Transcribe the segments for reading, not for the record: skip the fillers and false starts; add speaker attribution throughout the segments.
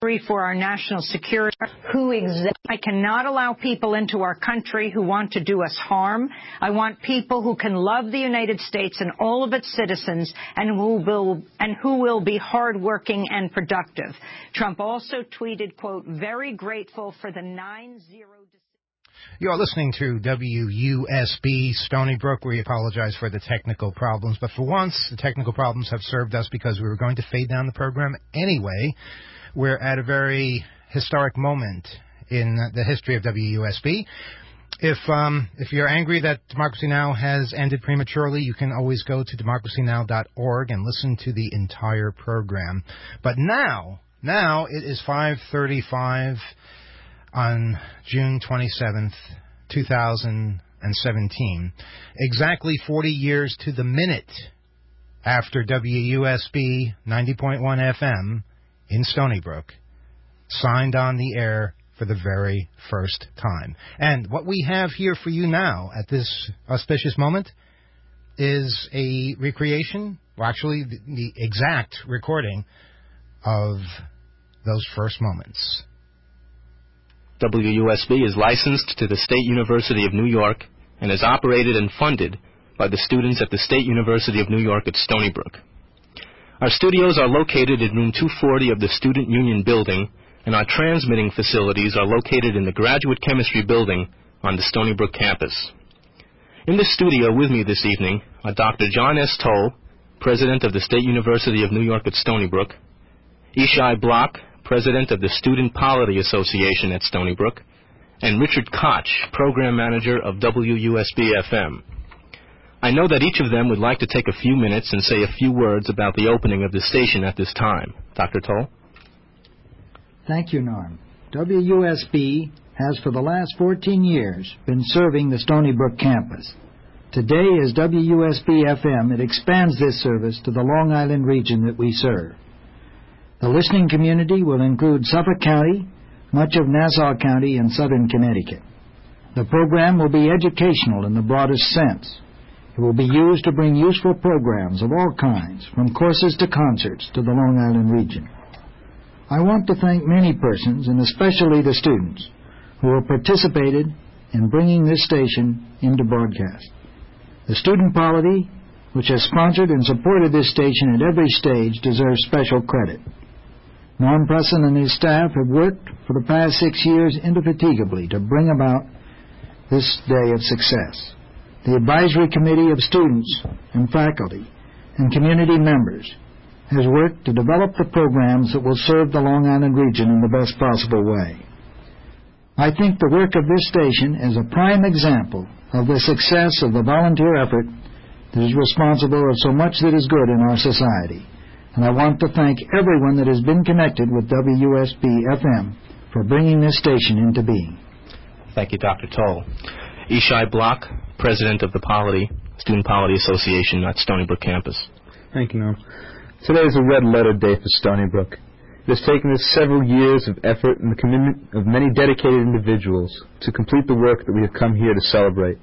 Speaker 1: for our national security, I cannot allow people into our country who want to do us harm. I want people who can love the United States and all of its citizens and who will be hardworking and productive. Trump also tweeted, quote, very grateful for the 9-0 decision.
Speaker 2: You are listening to WUSB Stony Brook. We apologize for the technical problems, but for once, the technical problems have served us because we were going to fade down the program anyway. We're at a very historic moment in the history of WUSB. If you're angry that Democracy Now! Has ended prematurely, you can always go to democracynow.org and listen to the entire program. But now it is 5:35 on June 27th, 2017, exactly 40 years to the minute after WUSB 90.1 FM in Stony Brook signed on the air for the very first time. And what we have here for you now at this auspicious moment is a recreation, well, actually the exact recording of those first moments.
Speaker 3: WUSB is licensed to the State University of New York and is operated and funded by the students at the State University of New York at Stony Brook. Our studios are located in room 240 of the Student Union Building, and our transmitting facilities are located in the Graduate Chemistry Building on the Stony Brook campus. In the studio with me this evening are Dr. John S. Toll, President of the State University of New York at Stony Brook, Ishai Block, President of the Student Polity Association at Stony Brook, and Richard Koch, Program Manager of WUSB-FM. I know that each of them would like to take a few minutes and say a few words about the opening of the station at this time. Dr. Toll?
Speaker 4: Thank you, Norm. WUSB has for the last 14 years been serving the Stony Brook campus. Today, as WUSB-FM, it expands this service to the Long Island region that we serve. The listening community will include Suffolk County, much of Nassau County, and southern Connecticut. The program will be educational in the broadest sense. It will be used to bring useful programs of all kinds, from courses to concerts, to the Long Island region. I want to thank many persons, and especially the students, who have participated in bringing this station into broadcast. The Student Polity, which has sponsored and supported this station at every stage, deserves special credit. Norm Presson and his staff have worked for the past 6 years indefatigably to bring about this day of success. The Advisory Committee of students and faculty and community members has worked to develop the programs that will serve the Long Island region in the best possible way. I think the work of this station is a prime example of the success of the volunteer effort that is responsible for so much that is good in our society. And I want to thank everyone that has been connected with WUSB-FM for bringing this station into being.
Speaker 3: Thank you, Dr. Toll. Ishai Block, President of the Student Polity Association at Stony Brook campus.
Speaker 5: Thank you, Norm. Today is a red-letter day for Stony Brook. It has taken us several years of effort and the commitment of many dedicated individuals to complete the work that we have come here to celebrate.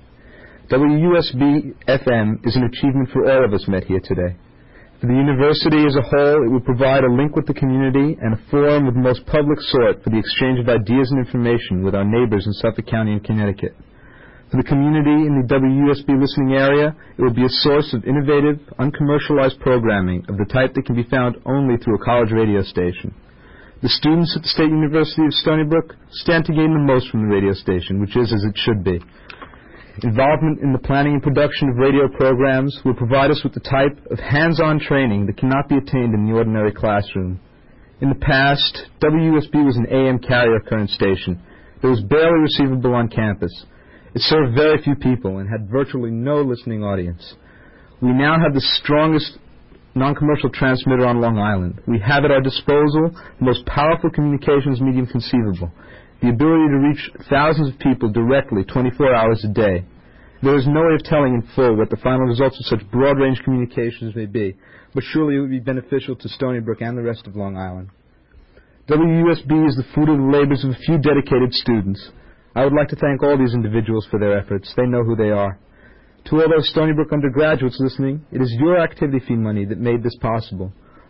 Speaker 5: WUSB-FM is an achievement for all of us met here today. For the university as a whole, it will provide a link with the community and a forum of the most public sort for the exchange of ideas and information with our neighbors in Suffolk County and Connecticut. For the community in the WUSB listening area, it will be a source of innovative, uncommercialized programming of the type that can be found only through a college radio station. The students at the State University of Stony Brook stand to gain the most from the radio station, which is as it should be. Involvement in the planning and production of radio programs will provide us with the type of hands-on training that cannot be attained in the ordinary classroom. In the past, WUSB was an AM carrier current station that was barely receivable on campus. It served very few people and had virtually no listening audience. We now have the strongest non-commercial transmitter on Long Island. We have at our disposal the most powerful communications medium conceivable, the ability to reach thousands of people directly 24 hours a day. There is no way of telling in full what the final results of such broad-range communications may be, but surely it would be beneficial to Stony Brook and the rest of Long Island. WUSB is the fruit of the labors of a few dedicated students. I would like to thank all these individuals for their efforts. They know who they are. To all those Stony Brook undergraduates listening, it is your activity fee money that made this possible.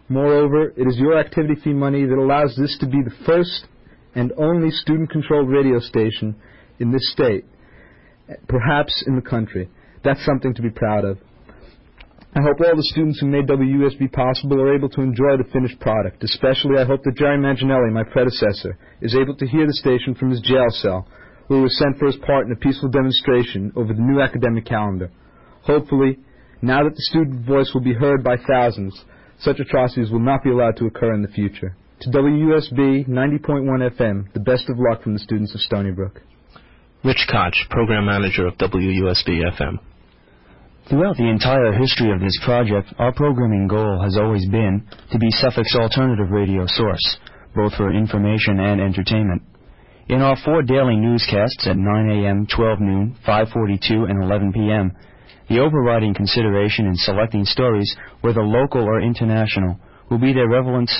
Speaker 5: Moreover, it is your activity fee money that allows this to be the first and only student-controlled radio station in this state, perhaps in the country. That's something to be proud of. I hope all the students who made WUSB possible are able to enjoy the finished product. Especially, I hope that Jerry Manginelli, my predecessor, is able to hear the station from his jail cell, where he was sent for his part in a peaceful demonstration over the new academic calendar. Hopefully, now that the student voice will be heard by thousands, such atrocities will not be allowed to occur in the future. To WUSB 90.1 FM, the best of luck from the students of Stony Brook.
Speaker 3: Rich Koch, Program Manager of WUSB FM.
Speaker 6: Throughout the entire history of this project, our programming goal has always been to be Suffolk's alternative radio source, both for information and entertainment. In our 4 daily newscasts at 9 a.m., 12 noon, 5:42, and 11 p.m., the overriding consideration in selecting stories, whether local or international, will be their relevance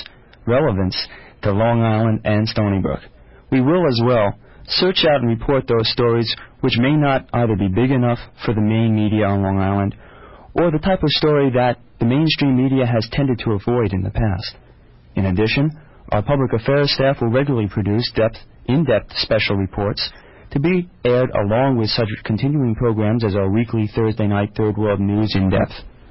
Speaker 6: to Long Island and Stony Brook. We will as well search out and report those stories which may not either be big enough for the main media on Long Island or the type of story that the mainstream media has tended to avoid in the past. In addition, our public affairs staff will regularly produce in-depth special reports to be aired along with such continuing programs as our weekly Thursday night Third World News in-depth.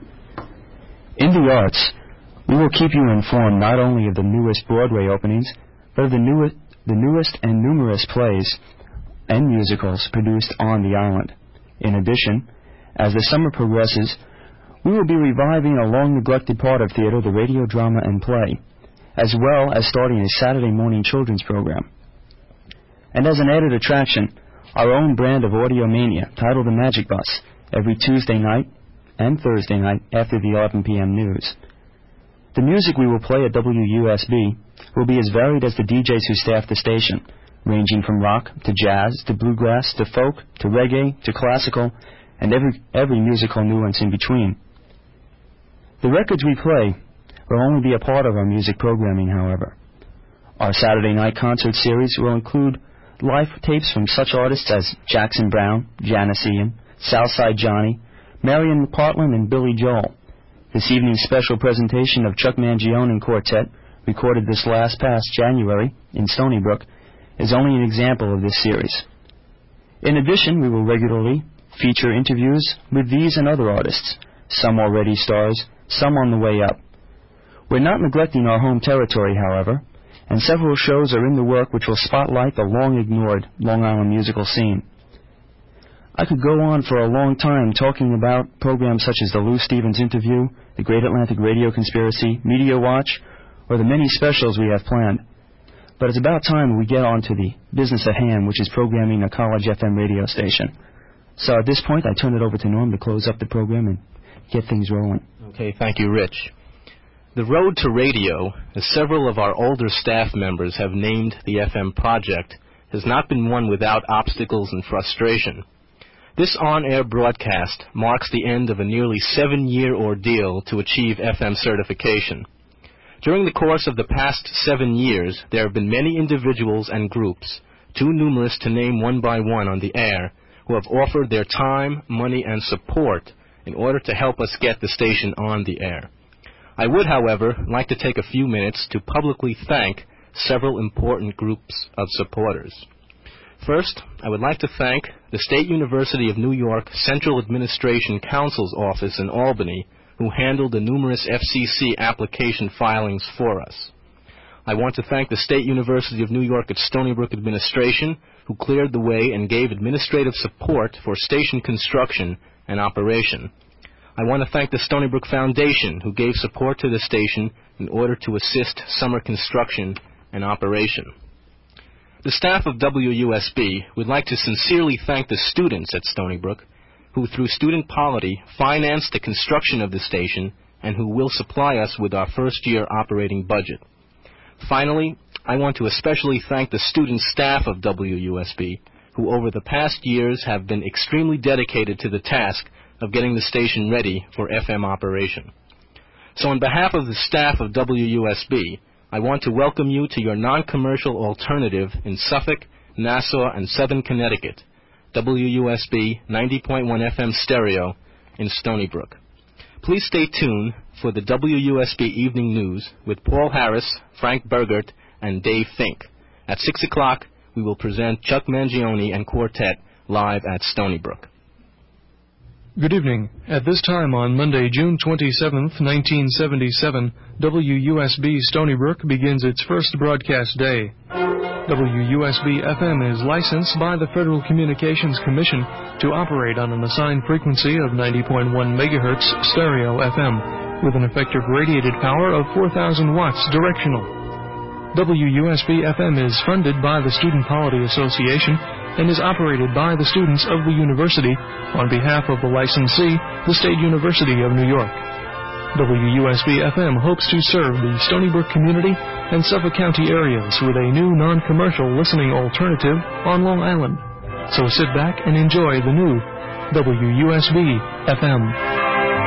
Speaker 6: In the arts, we will keep you informed not only of the newest Broadway openings, but of the newest and numerous plays and musicals produced on the island. In addition, as the summer progresses, we will be reviving a long-neglected part of theater, the radio drama and play, as well as starting a Saturday morning children's program. And as an added attraction, our own brand of audio mania, titled The Magic Bus, every Tuesday night and Thursday night after the 11 p.m. news. The music we will play at WUSB will be as varied as the DJs who staff the station, ranging from rock to jazz to bluegrass to folk to reggae to classical and every musical nuance in between. The records we play will only be a part of our music programming, however. Our Saturday night concert series will include live tapes from such artists as Jackson Browne, Janis Ian, Southside Johnny, Marion McPartland, and Billy Joel. This evening's special presentation of Chuck Mangione and Quartet, recorded this past January in Stony Brook, is only an example of this series. In addition, we will regularly feature interviews with these and other artists, some already stars, some on the way up. We're not neglecting our home territory, however, and several shows are in the work which will spotlight the long-ignored Long Island musical scene. I could go on for a long time talking about programs such as the Lou Stevens Interview, the Great Atlantic Radio Conspiracy, Media Watch, or the many specials we have planned. But it's about time we get on to the business at hand, which is programming a college FM radio station. So at this point, I turn it over to Norm to close up the program and get things rolling.
Speaker 3: Okay, thank you, Rich. The road to radio, as several of our older staff members have named the FM project, has not been one without obstacles and frustration. This on-air broadcast marks the end of a nearly 7-year ordeal to achieve FM certification. During the course of the past 7 years, there have been many individuals and groups, too numerous to name one by one on the air, who have offered their time, money, and support in order to help us get the station on the air. I would, however, like to take a few minutes to publicly thank several important groups of supporters. First, I would like to thank the State University of New York Central Administration Counsel's Office in Albany, who handled the numerous FCC application filings for us. I want to thank the State University of New York at Stony Brook administration, who cleared the way and gave administrative support for station construction and operation. I want to thank the Stony Brook Foundation, who gave support to the station in order to assist summer construction and operation. The staff of WUSB would like to sincerely thank the students at Stony Brook, who through student polity financed the construction of the station and who will supply us with our first-year operating budget. Finally, I want to especially thank the student staff of WUSB, who over the past years have been extremely dedicated to the task of getting the station ready for FM operation. So on behalf of the staff of WUSB, I want to welcome you to your non-commercial alternative in Suffolk, Nassau, and Southern Connecticut, WUSB 90.1 FM stereo in Stony Brook. Please stay tuned for the WUSB Evening News with Paul Harris, Frank Burgert, and Dave Fink. At 6 o'clock, we will present Chuck Mangione and Quartet live at Stony Brook.
Speaker 7: Good evening. At this time on Monday, June 27th, 1977, WUSB Stony Brook begins its first broadcast day. WUSB-FM is licensed by the Federal Communications Commission to operate on an assigned frequency of 90.1 megahertz stereo FM with an effective radiated power of 4,000 watts directional. WUSB-FM is funded by the Student Polity Association and is operated by the students of the university on behalf of the licensee, the State University of New York. WUSB-FM hopes to serve the Stony Brook community and Suffolk County areas with a new non-commercial listening alternative on Long Island. So sit back and enjoy the new WUSB-FM.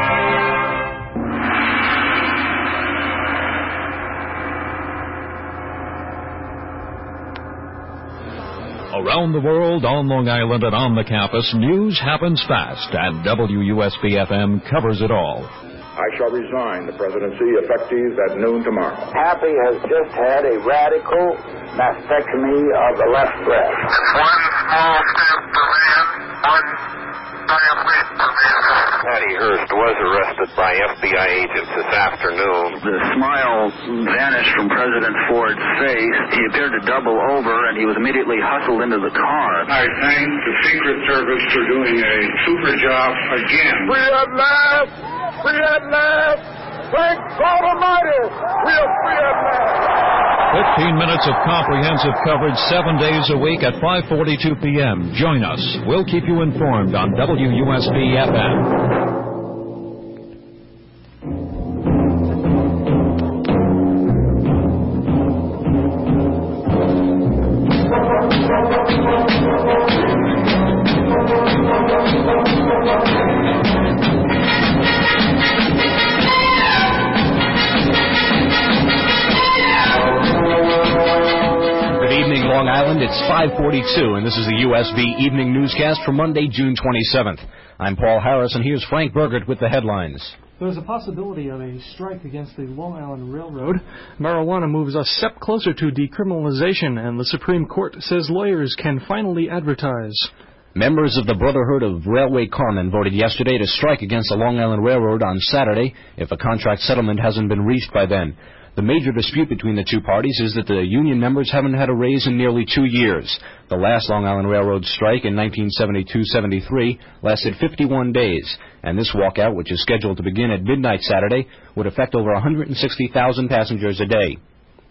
Speaker 8: Around the world, on Long Island, and on the campus, news happens fast, and WUSB-FM covers it all.
Speaker 9: I shall resign the presidency effective at noon tomorrow.
Speaker 10: Happy has just had a radical mastectomy of the left breast.
Speaker 11: One small step for man, one giant leap for mankind.
Speaker 12: Patty Hearst was arrested by FBI agents this afternoon.
Speaker 13: The smile vanished from President Ford's face. He appeared to double over, and he was immediately hustled into the car.
Speaker 14: I thank the Secret Service for doing a super job again.
Speaker 15: We at last! We at last! Thank God Almighty! We are free at last!
Speaker 8: 15 minutes of comprehensive coverage 7 days a week at 5:42 p.m. Join us. We'll keep you informed on WUSB-FM.
Speaker 16: It's 5:42, and this is the USB Evening Newscast for Monday, June 27th. I'm Paul Harris, and here's Frank Burgert with the headlines.
Speaker 7: There's a possibility of a strike against the Long Island Railroad. Marijuana moves a step closer to decriminalization, and the Supreme Court says lawyers can finally advertise.
Speaker 16: Members of the Brotherhood of Railway Carmen voted yesterday to strike against the Long Island Railroad on Saturday if a contract settlement hasn't been reached by then. The major dispute between the two parties is that the union members haven't had a raise in nearly 2 years. The last Long Island Railroad strike in 1972-73 lasted 51 days, and this walkout, which is scheduled to begin at midnight Saturday, would affect over 160,000 passengers a day.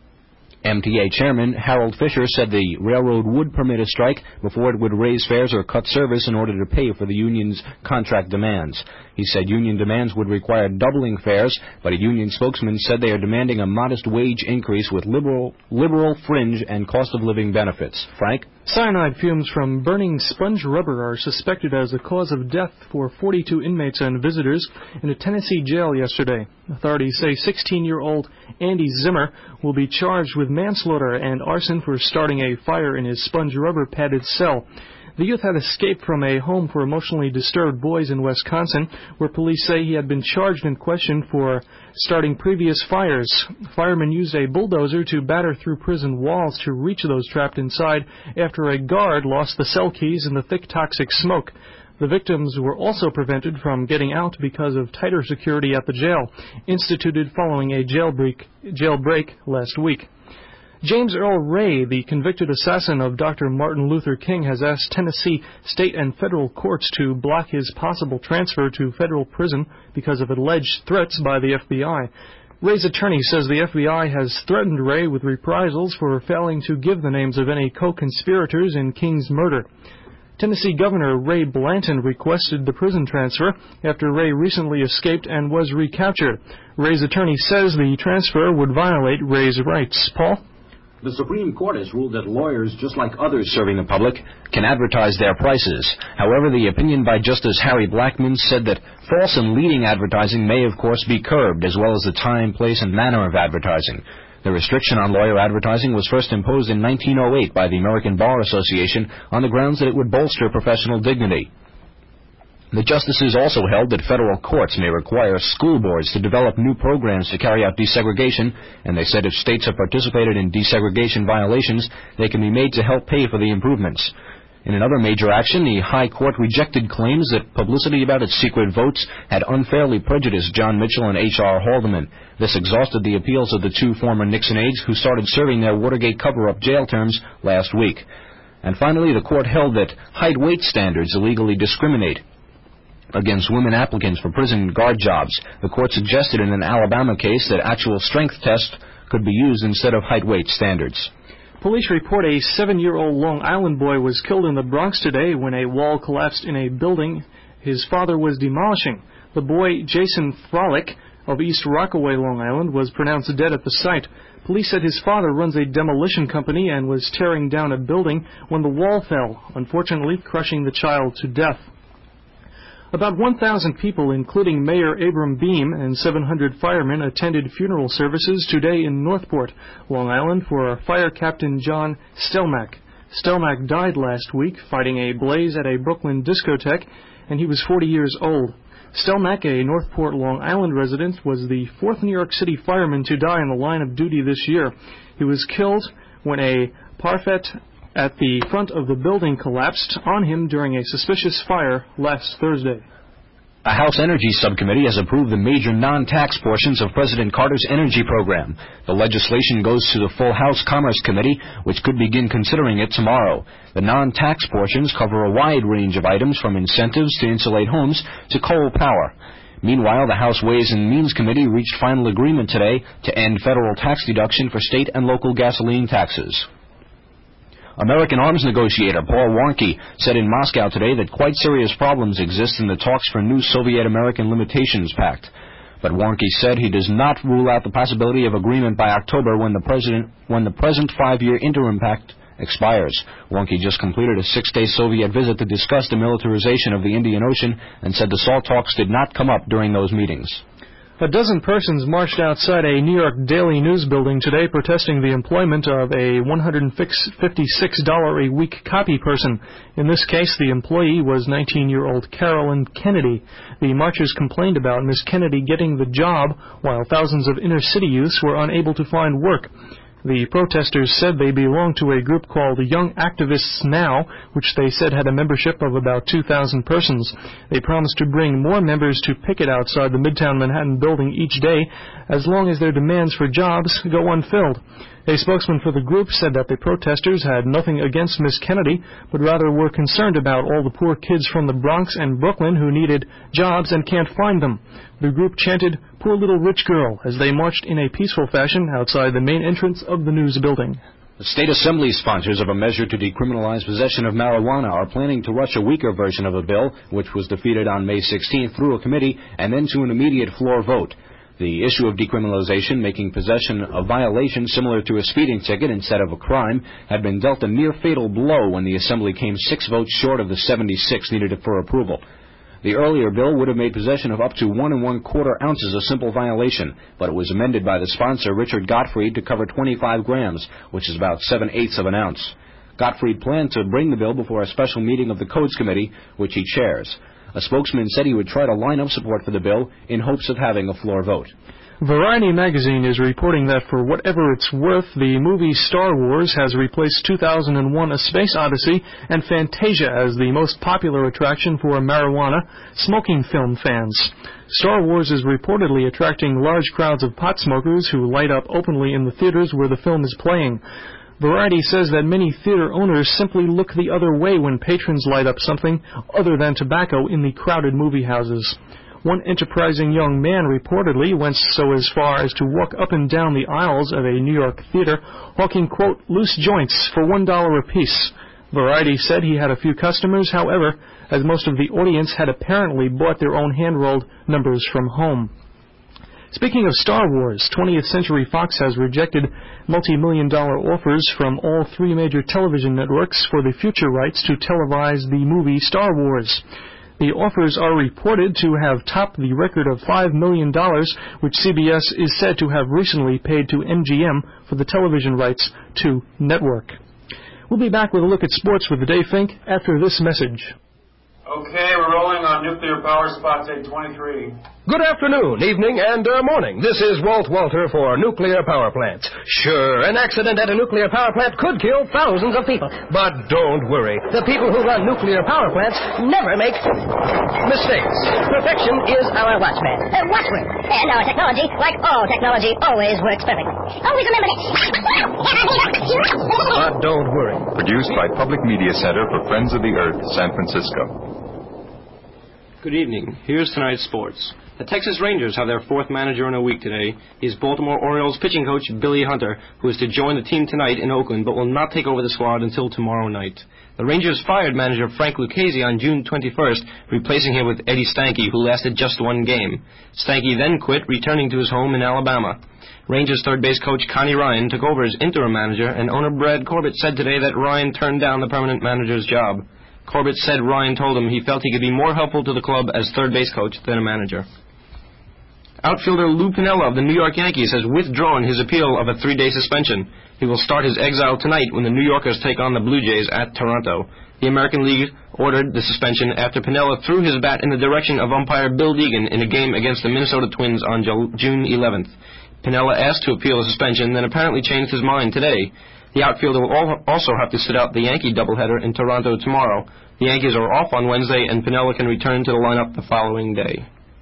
Speaker 16: MTA Chairman Harold Fisher said the railroad would permit a strike before it would raise fares or cut service in order to pay for the union's contract demands. He said union demands would require doubling fares, but a union spokesman said they are demanding a modest wage increase with liberal fringe and cost of living benefits. Frank?
Speaker 7: Cyanide fumes from burning sponge rubber are suspected as the cause of death for 42 inmates and visitors in a Tennessee jail yesterday. Authorities say 16-year-old Andy Zimmer will be charged with manslaughter and arson for starting a fire in his sponge rubber padded cell. The youth had escaped from a home for emotionally disturbed boys in Wisconsin, where police say he had been charged and questioned for starting previous fires. Firemen used a bulldozer to batter through prison walls to reach those trapped inside after a guard lost the cell keys in the thick toxic smoke. The victims were also prevented from getting out because of tighter security at the jail, instituted following a jailbreak last week. James Earl Ray, the convicted assassin of Dr. Martin Luther King, has asked Tennessee state and federal courts to block his possible transfer to federal prison because of alleged threats by the FBI. Ray's attorney says the FBI has threatened Ray with reprisals for failing to give the names of any co-conspirators in King's murder. Tennessee Governor Ray Blanton requested the prison transfer after Ray recently escaped and was recaptured. Ray's attorney says the transfer would violate Ray's rights. Paul?
Speaker 16: The Supreme Court has ruled that lawyers, just like others serving the public, can advertise their prices. However, the opinion by Justice Harry Blackmun said that false and leading advertising may, of course, be curbed, as well as the time, place, and manner of advertising. The restriction on lawyer advertising was first imposed in 1908 by the American Bar Association on the grounds that it would bolster professional dignity. The justices also held that federal courts may require school boards to develop new programs to carry out desegregation, and they said if states have participated in desegregation violations, they can be made to help pay for the improvements. In another major action, the High Court rejected claims that publicity about its secret votes had unfairly prejudiced John Mitchell and H.R. Haldeman. This exhausted the appeals of the two former Nixon aides who started serving their Watergate cover-up jail terms last week. And finally, the court held that height-weight standards illegally discriminate against women applicants for prison guard jobs. The court suggested in an Alabama case that actual strength tests could be used instead of height-weight standards.
Speaker 7: Police report a 7-year-old Long Island boy was killed in the Bronx today when a wall collapsed in a building his father was demolishing. The boy, Jason Frolic, of East Rockaway, Long Island, was pronounced dead at the site. Police said his father runs a demolition company and was tearing down a building when the wall fell, unfortunately crushing the child to death. About 1,000 people, including Mayor Abram Beam and 700 firemen, attended funeral services today in Northport, Long Island, for Fire Captain John Stelmack. Stelmack died last week fighting a blaze at a Brooklyn discotheque, and he was 40 years old. Stelmack, a Northport, Long Island resident, was the fourth New York City fireman to die in the line of duty this year. He was killed when a parfait at the front of the building collapsed on him during a suspicious fire last Thursday.
Speaker 16: A House Energy Subcommittee has approved the major non-tax portions of President Carter's energy program. The legislation goes to the full House Commerce Committee, which could begin considering it tomorrow. The non-tax portions cover a wide range of items from incentives to insulate homes to coal power. Meanwhile, the House Ways and Means Committee reached final agreement today to end federal tax deduction for state and local gasoline taxes. American arms negotiator Paul Warnke said in Moscow today that quite serious problems exist in the talks for new Soviet-American Limitations Pact. But Warnke said he does not rule out the possibility of agreement by October when the present 5-year interim pact expires. Warnke just completed a 6-day Soviet visit to discuss the militarization of the Indian Ocean and said the SALT talks did not come up during those meetings.
Speaker 7: A dozen persons marched outside a New York Daily News building today protesting the employment of a $156 a week copy person. In this case, the employee was 19-year-old Carolyn Kennedy. The marchers complained about Miss Kennedy getting the job while thousands of inner-city youths were unable to find work. The protesters said they belonged to a group called Young Activists Now, which they said had a membership of about 2,000 persons. They promised to bring more members to picket outside the Midtown Manhattan building each day as long as their demands for jobs go unfilled. A spokesman for the group said that the protesters had nothing against Miss Kennedy, but rather were concerned about all the poor kids from the Bronx and Brooklyn who needed jobs and can't find them. The group chanted, "Poor little rich girl," as they marched in a peaceful fashion outside the main entrance of the news building.
Speaker 16: The state assembly sponsors of a measure to decriminalize possession of marijuana are planning to rush a weaker version of a bill, which was defeated on May 16th through a committee and then to an immediate floor vote. The issue of decriminalization, making possession a violation similar to a speeding ticket instead of a crime, had been dealt a near-fatal blow when the Assembly came 6 votes short of the 76 needed for approval. The earlier bill would have made possession of up to 1 1/4 ounces a simple violation, but it was amended by the sponsor, Richard Gottfried, to cover 25 grams, which is about 7/8 of an ounce. Gottfried planned to bring the bill before a special meeting of the Codes Committee, which he chairs. A spokesman said he would try to line up support for the bill in hopes of having a floor vote.
Speaker 7: Variety magazine is reporting that for whatever it's worth, the movie Star Wars has replaced 2001: A Space Odyssey and Fantasia as the most popular attraction for marijuana smoking film fans. Star Wars is reportedly attracting large crowds of pot smokers who light up openly in the theaters where the film is playing. Variety says that many theater owners simply look the other way when patrons light up something other than tobacco in the crowded movie houses. One enterprising young man reportedly went so as far as to walk up and down the aisles of a New York theater hawking, quote, loose joints for $1 apiece. Variety said he had a few customers, however, as most of the audience had apparently bought their own hand-rolled numbers from home. Speaking of Star Wars, 20th Century Fox has rejected multi-million-dollar offers from all 3 major television networks for the future rights to televise the movie Star Wars. The offers are reported to have topped the record of $5 million, which CBS is said to have recently paid to MGM for the television rights to network. We'll be back with a look at sports with Dave Fink after this message.
Speaker 17: Okay, we're rolling on nuclear power spot, take 23.
Speaker 18: Good afternoon, evening, and morning. This is Walt Walter for nuclear power plants. Sure, an accident at a nuclear power plant could kill thousands of people. But don't worry. The people who run nuclear power plants never make mistakes. Perfection is our watchman.
Speaker 19: Watchman. And our technology, like all technology, always works perfectly. Always remember this.
Speaker 18: But don't worry.
Speaker 20: Produced by Public Media Center for Friends of the Earth, San Francisco.
Speaker 3: Good evening. Here's tonight's sports. The Texas Rangers have their fourth manager in a week today. He's Baltimore Orioles pitching coach Billy Hunter, who is to join the team tonight in Oakland, but will not take over the squad until tomorrow night. The Rangers fired manager Frank Lucchesi on June 21st, replacing him with Eddie Stanky, who lasted just one game. Stanky then quit, returning to his home in Alabama. Rangers third base coach Connie Ryan took over as interim manager, and owner Brad Corbett said today that Ryan turned down the permanent manager's job. Corbett said Ryan told him he felt he could be more helpful to the club as third base coach than a manager. Outfielder Lou Piniella of the New York Yankees has withdrawn his appeal of a 3-day suspension. He will start his exile tonight when the New Yorkers take on the Blue Jays at Toronto. The American League ordered the suspension after Piniella threw his bat in the direction of umpire Bill Deegan in a game against the Minnesota Twins on June 11th. Piniella asked to appeal the suspension, then apparently changed his mind today. The outfielder will also have to sit out the Yankee doubleheader in Toronto tomorrow. The Yankees are off on Wednesday, and Piniella can return to the lineup the following day.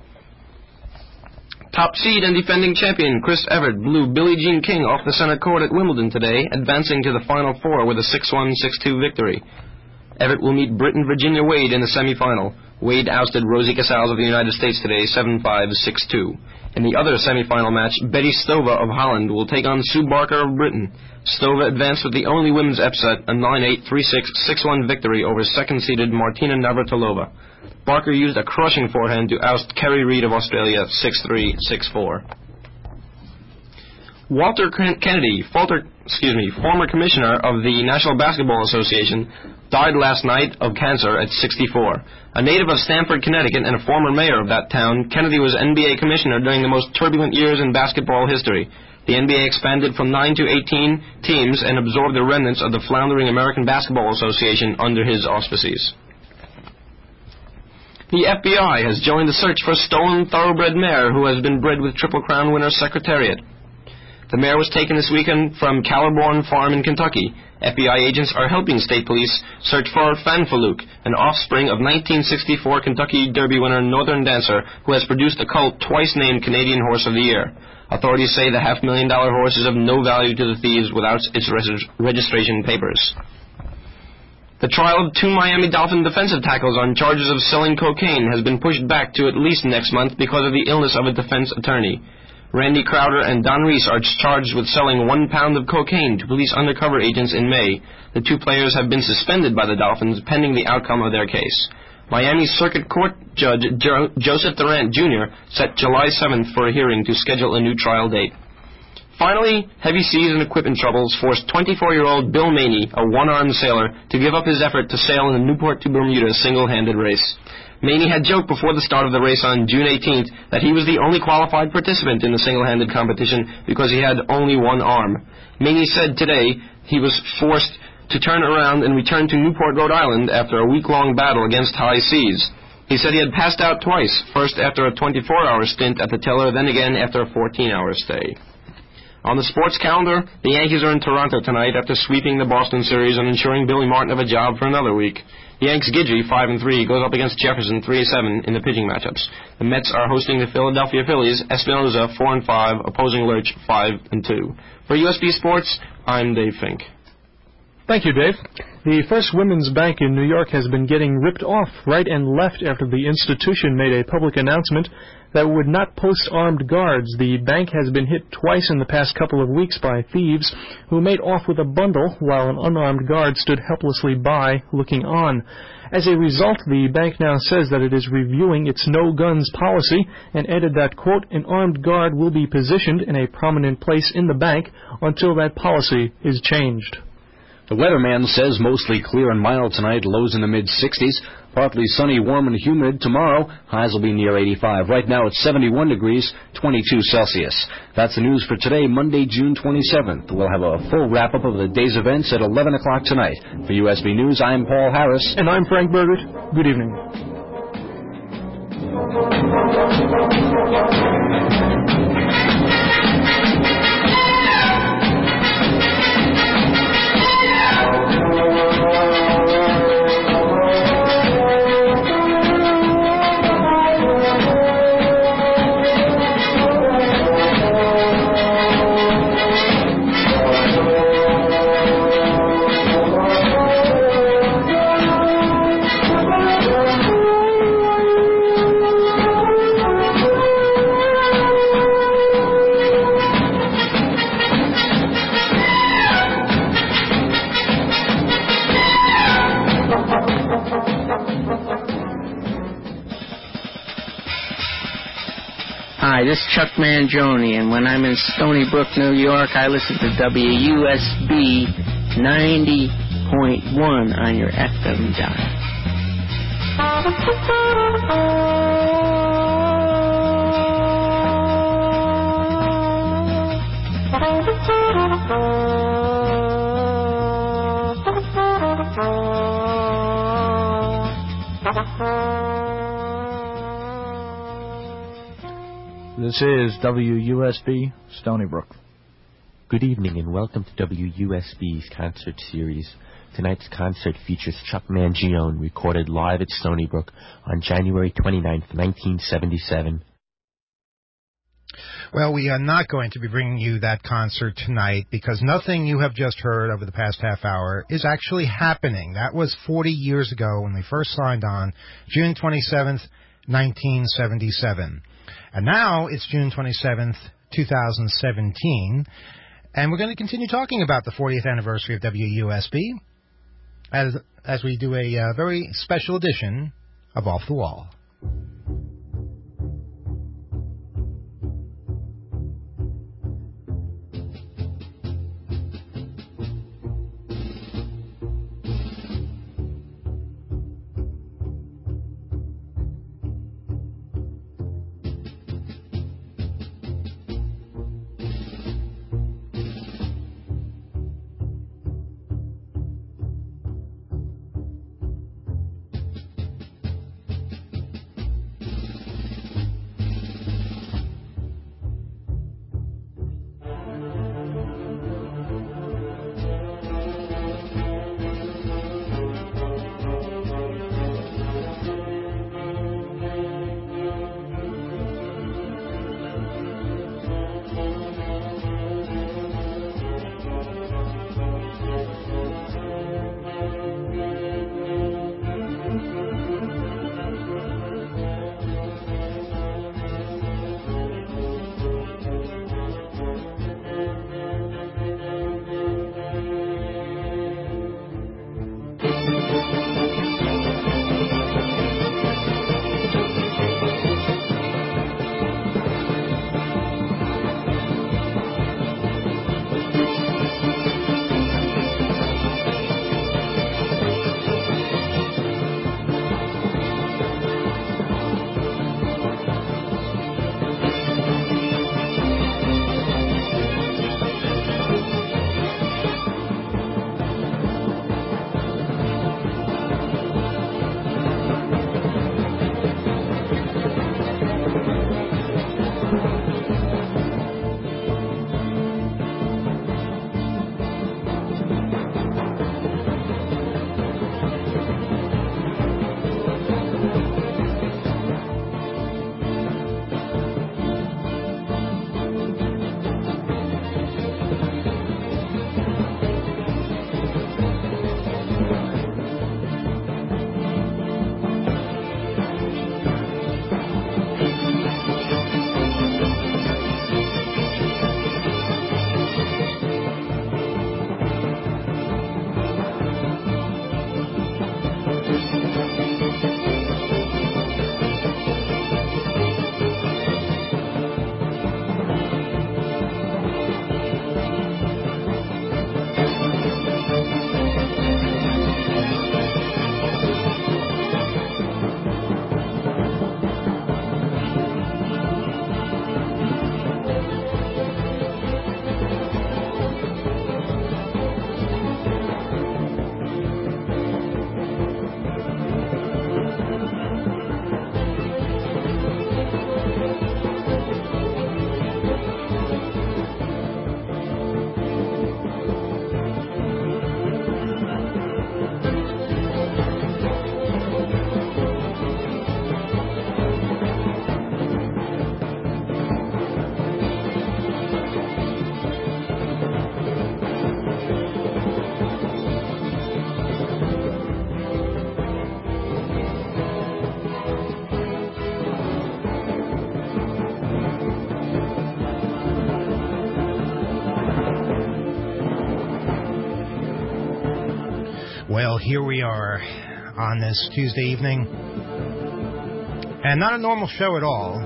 Speaker 3: Top seed and defending champion Chris Evert blew Billie Jean King off the center court at Wimbledon today, advancing to the Final Four with a 6-1, 6-2 victory. Evert will meet Britain Virginia Wade in the semifinal. Wade ousted Rosie Casals of the United States today 7-5, 6-2. In the other semifinal match, Betty Stova of Holland will take on Sue Barker of Britain. Stova advanced with the only women's upset, a 9-8, 3-6, 6-1 victory over second-seeded Martina Navratilova. Barker used a crushing forehand to oust Kerry Reid of Australia 6-3, 6-4. Walter Kennedy, former commissioner of the National Basketball Association, died last night of cancer at 64. A native of Stamford, Connecticut, and a former mayor of that town, Kennedy was NBA commissioner during the most turbulent years in basketball history. The NBA expanded from 9 to 18 teams and absorbed the remnants of the floundering American Basketball Association under his auspices. The FBI has joined the search for a stolen thoroughbred mare who has been bred with Triple Crown winner Secretariat. The mare was taken this weekend from Callerborn Farm in Kentucky. FBI agents are helping state police search for Fanfalook, an offspring of 1964 Kentucky Derby winner Northern Dancer, who has produced a colt twice named Canadian Horse of the Year. Authorities say the $500,000 horse is of no value to the thieves without its registration papers. The trial of 2 Miami Dolphin defensive tackles on charges of selling cocaine has been pushed back to at least next month because of the illness of a defense attorney. Randy Crowder and Don Reese are charged with selling 1 pound of cocaine to police undercover agents in May. The 2 players have been suspended by the Dolphins pending the outcome of their case. Miami Circuit Court Judge Joseph Durant, Jr. set July 7th for a hearing to schedule a new trial date. Finally, heavy seas and equipment troubles forced 24-year-old Bill Maney, a one-armed sailor, to give up his effort to sail in the Newport to Bermuda single-handed race. Maney had joked before the start of the race on June 18th that he was the only qualified participant in the single-handed competition because he had only one arm. Maney said today he was forced to turn around and return to Newport, Rhode Island after a week-long battle against high seas. He said he had passed out twice, first after a 24-hour stint at the tiller, then again after a 14-hour stay. On the sports calendar, the Yankees are in Toronto tonight after sweeping the Boston series and ensuring Billy Martin have a job for another week. The Yanks' Gidgey, 5-3, goes up against Jefferson, 3-7, in the pitching matchups. The Mets are hosting the Philadelphia Phillies, Espinoza, 4-5, opposing Lurch, 5-2. For USB Sports, I'm Dave Fink.
Speaker 7: Thank you, Dave. The First Women's Bank in New York has been getting ripped off right and left after the institution made a public announcement that would not post armed guards. The bank has been hit twice in the past couple of weeks by thieves who made off with a bundle while an unarmed guard stood helplessly by, looking on. As a result, the bank now says that it is reviewing its no-guns policy and added that, quote, an armed guard will be positioned in a prominent place in the bank until that policy is changed.
Speaker 16: The weatherman says mostly clear and mild tonight, lows in the mid-60s. Partly sunny, warm and humid tomorrow. Highs will be near 85. Right now it's 71 degrees, 22 Celsius. That's the news for today, Monday, June 27th. We'll have a full wrap-up of the day's events at 11 o'clock tonight. For USB News, I'm Paul Harris.
Speaker 7: And I'm Frank Burgert. Good evening.
Speaker 21: Hi, this is Chuck Mangione, and when I'm in Stony Brook, New York, I listen to WUSB 90.1 on your FM dial.
Speaker 22: This is WUSB, Stony Brook.
Speaker 23: Good evening and welcome to WUSB's concert series. Tonight's concert features Chuck Mangione, recorded live at Stony Brook on January 29th, 1977.
Speaker 2: Well, we are not going to be bringing you that concert tonight because nothing you have just heard over the past half hour is actually happening. That was 40 years ago when they first signed on, June 27th, 1977. And now it's June 27th, 2017, and we're going to continue talking about the 40th anniversary of WUSB as we do a very special edition of Off the Wall. Well, here we are on this Tuesday evening, and not a normal show at all.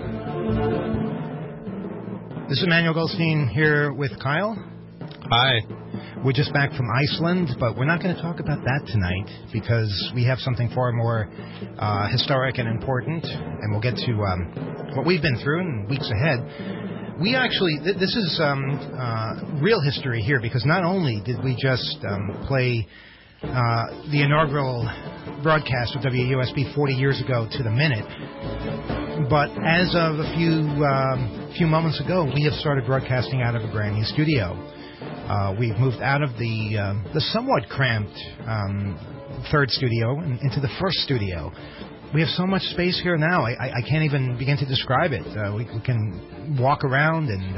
Speaker 2: This is Emmanuel Goldstein here with Kyle.
Speaker 1: Hi.
Speaker 2: We're just back from Iceland, but we're not going to talk about that tonight because we have something far more historic and important, and we'll get to what we've been through in weeks ahead. We actually, this is real history here because not only did we just play the inaugural broadcast of WUSB 40 years ago to the minute, but as of a few moments ago, we have started broadcasting out of a brand new studio. We've moved out of the somewhat cramped third studio and into the first studio. We have so much space here now. I can't even begin to describe it. We can walk around and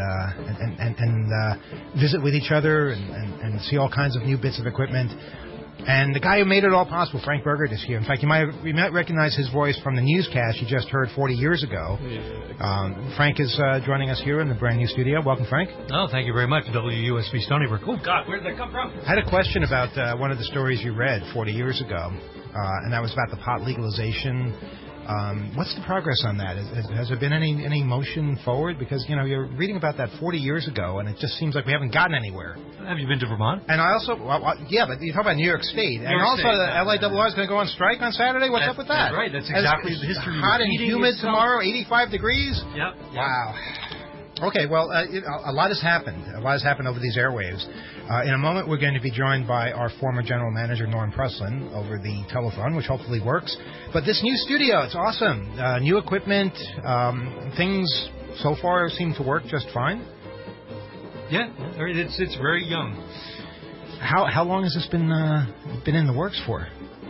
Speaker 2: visit with each other and see all kinds of new bits of equipment. And the guy who made it all possible, Frank Burgert, is here. In fact, you might recognize his voice from the newscast you just heard 40 years ago. Frank is joining us here in the brand new studio. Welcome, Frank.
Speaker 4: Oh, thank you very much, WUSB Stony Brook. Oh, God, where did that come from?
Speaker 2: I had a question about one of the stories you read 40 years ago, and that was about the pot legalization. What's the progress on that? Has there been any motion forward? Because, you know, you're reading about that 40 years ago, and it just seems like we haven't gotten anywhere.
Speaker 4: Have you been to Vermont?
Speaker 2: And I also, yeah, but you talk about New York State. The LIRR is going to go on strike on Saturday? What's up with that?
Speaker 4: That's right. That's exactly the history.
Speaker 2: Hot and humid tomorrow, 85 degrees?
Speaker 4: Yep.
Speaker 2: Wow. Okay, well, a lot has happened. A lot has happened over these airwaves. In a moment, we're going to be joined by our former general manager, Norm Pruslin, over the telephone, which hopefully works. But this new studio, it's awesome. New equipment, things so far seem to work just fine.
Speaker 4: Yeah, it's very young.
Speaker 2: How long has this been in the works for?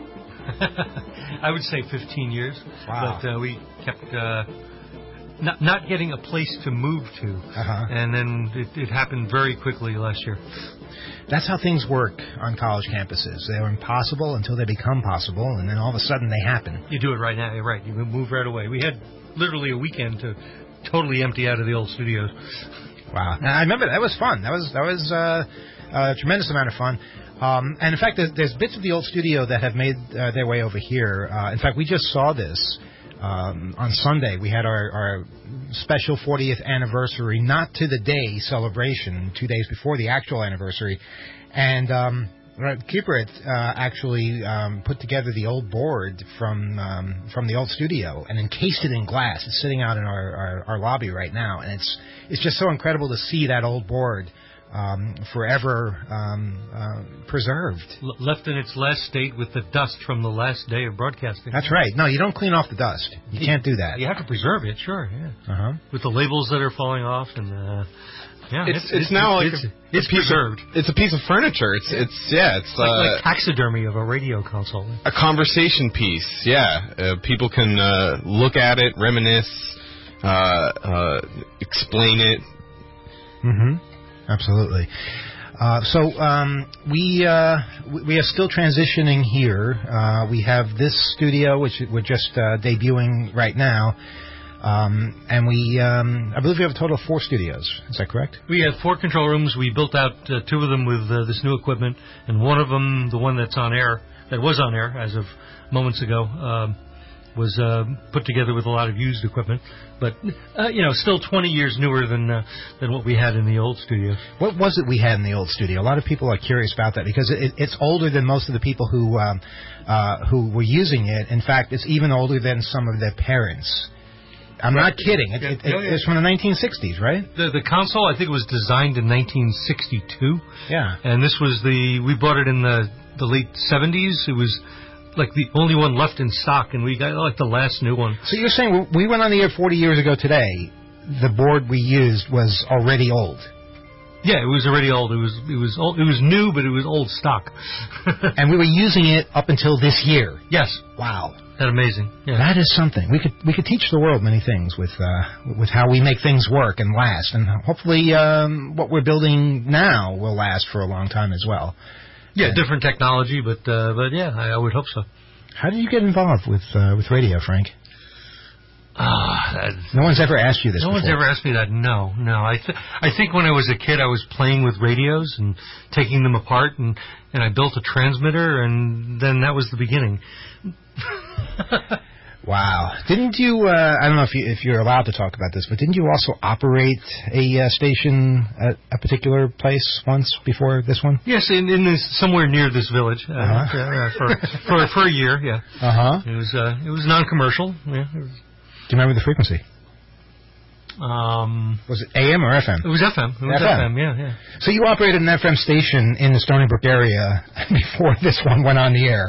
Speaker 4: I would say 15 years.
Speaker 2: Wow.
Speaker 4: But we kept... Not getting a place to move to, and then it happened very quickly last year.
Speaker 2: That's how things work on college campuses. They're impossible until they become possible, and then all of a sudden they happen.
Speaker 4: You do it right now. You're right. You move right away. We had literally a weekend to totally empty out of the old studios.
Speaker 2: Wow. I remember that was fun. That was a tremendous amount of fun. And in fact, there's bits of the old studio that have made their way over here. In fact, we just saw this. On Sunday, we had our special 40th anniversary, not to the day celebration, 2 days before the actual anniversary. And Kieper actually put together the old board from the old studio and encased it in glass. It's sitting out in our lobby right now, and it's just so incredible to see that old board forever preserved.
Speaker 4: Left in its last state with the dust from the last day of broadcasting.
Speaker 2: That's right. No, you don't clean off the dust. You can't do that.
Speaker 4: You have to preserve it, sure, yeah. With the labels that are falling off and... yeah,
Speaker 1: it's now like
Speaker 4: it's preserved.
Speaker 1: It's a piece of furniture. It's
Speaker 4: like taxidermy of a radio console.
Speaker 1: A conversation piece. Yeah, people can look at it, reminisce, explain it.
Speaker 2: Mm-hmm. Absolutely. So we are still transitioning here. We have this studio, which we're just debuting right now. And I believe we have a total of 4 studios. Is that correct?
Speaker 4: We have 4 control rooms. We built out 2 of them with this new equipment, and one of them, the one that was on air as of moments ago, was put together with a lot of used equipment, but still 20 years newer than what we had in the old studio.
Speaker 2: What was it we had in the old studio? A lot of people are curious about that because it's older than most of the people who were using it. In fact, it's even older than some of their parents. I'm not kidding. It's from the 1960s, right?
Speaker 4: The console, I think, was designed in 1962.
Speaker 2: Yeah.
Speaker 4: And this was we bought it in the late 70s. It was like the only one left in stock, and we got like the last new one.
Speaker 2: So you're saying we went on the air 40 years ago today, the board we used was already old?
Speaker 4: Yeah, it was already old. It was old. It was new, but it was old stock.
Speaker 2: And we were using it up until this year?
Speaker 4: Yes.
Speaker 2: Wow.
Speaker 4: That's amazing. Yeah.
Speaker 2: That is something. We could teach the world many things with how we make things work and last, and hopefully what we're building now will last for a long time as well.
Speaker 4: Yeah, different technology, but yeah, I would hope so.
Speaker 2: How did you get involved with radio, Frank? No one's ever asked you this
Speaker 4: No
Speaker 2: before.
Speaker 4: one's ever asked me that. No. I think when I was a kid, I was playing with radios and taking them apart, and I built a transmitter, and then that was the beginning.
Speaker 2: Wow. Didn't you, I don't know if you're allowed to talk about this, but didn't you also operate a station at a particular place once before this one?
Speaker 4: Yes, in this, somewhere near this village, for a year, yeah.
Speaker 2: Uh-huh.
Speaker 4: It was non-commercial, yeah.
Speaker 2: Do you remember the frequency? Was it AM or FM?
Speaker 4: It was FM. It was FM, yeah.
Speaker 2: So you operated an FM station in the Stony Brook area before this one went on the air?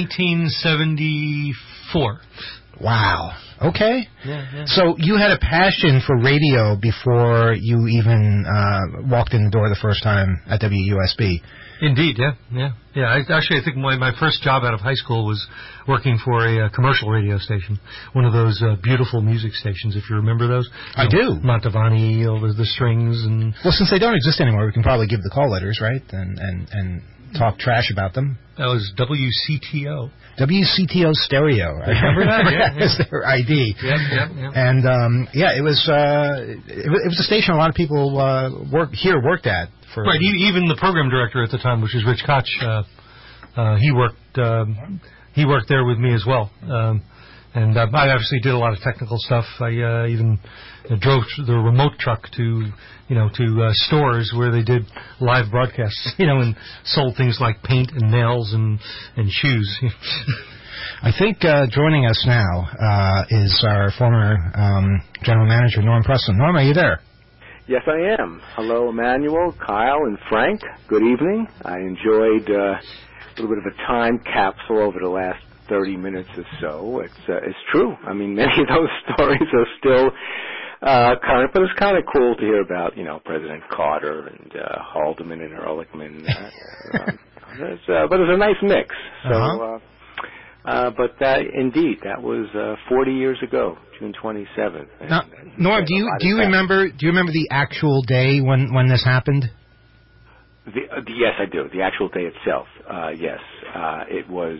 Speaker 4: 1974.
Speaker 2: Wow. Okay.
Speaker 4: Yeah.
Speaker 2: So you had a passion for radio before you even walked in the door the first time at WUSB.
Speaker 4: Indeed, yeah. I think my first job out of high school was working for a commercial radio station, one of those beautiful music stations, if you remember those.
Speaker 2: I do.
Speaker 4: Montavani, all the strings and.
Speaker 2: Well, since they don't exist anymore, we can probably give the call letters, right? And talk trash about them.
Speaker 4: That was WCTO.
Speaker 2: WCTO Stereo. I remember that.
Speaker 4: Yeah.
Speaker 2: As their ID.
Speaker 4: Yeah.
Speaker 2: And it was a station a lot of people worked at.
Speaker 4: Right. Even the program director at the time, which was Rich Koch, he worked there with me as well. And I obviously did a lot of technical stuff. I even drove the remote truck to stores where they did live broadcasts, and sold things like paint and nails and shoes.
Speaker 2: I think joining us now is our former general manager, Norm Preston. Norm, are you there?
Speaker 5: Yes, I am. Hello, Emmanuel, Kyle, and Frank. Good evening. I enjoyed a little bit of a time capsule over the last 30 minutes or so. It's true. I mean, many of those stories are still current, but it's kind of cool to hear about, President Carter and Haldeman and Ehrlichman. But it's a nice mix. So, but indeed, that was 40 years ago, June 27th.
Speaker 2: Now, Norm, do you remember the actual day when this happened?
Speaker 5: Yes, I do. The actual day itself. Yes, it was.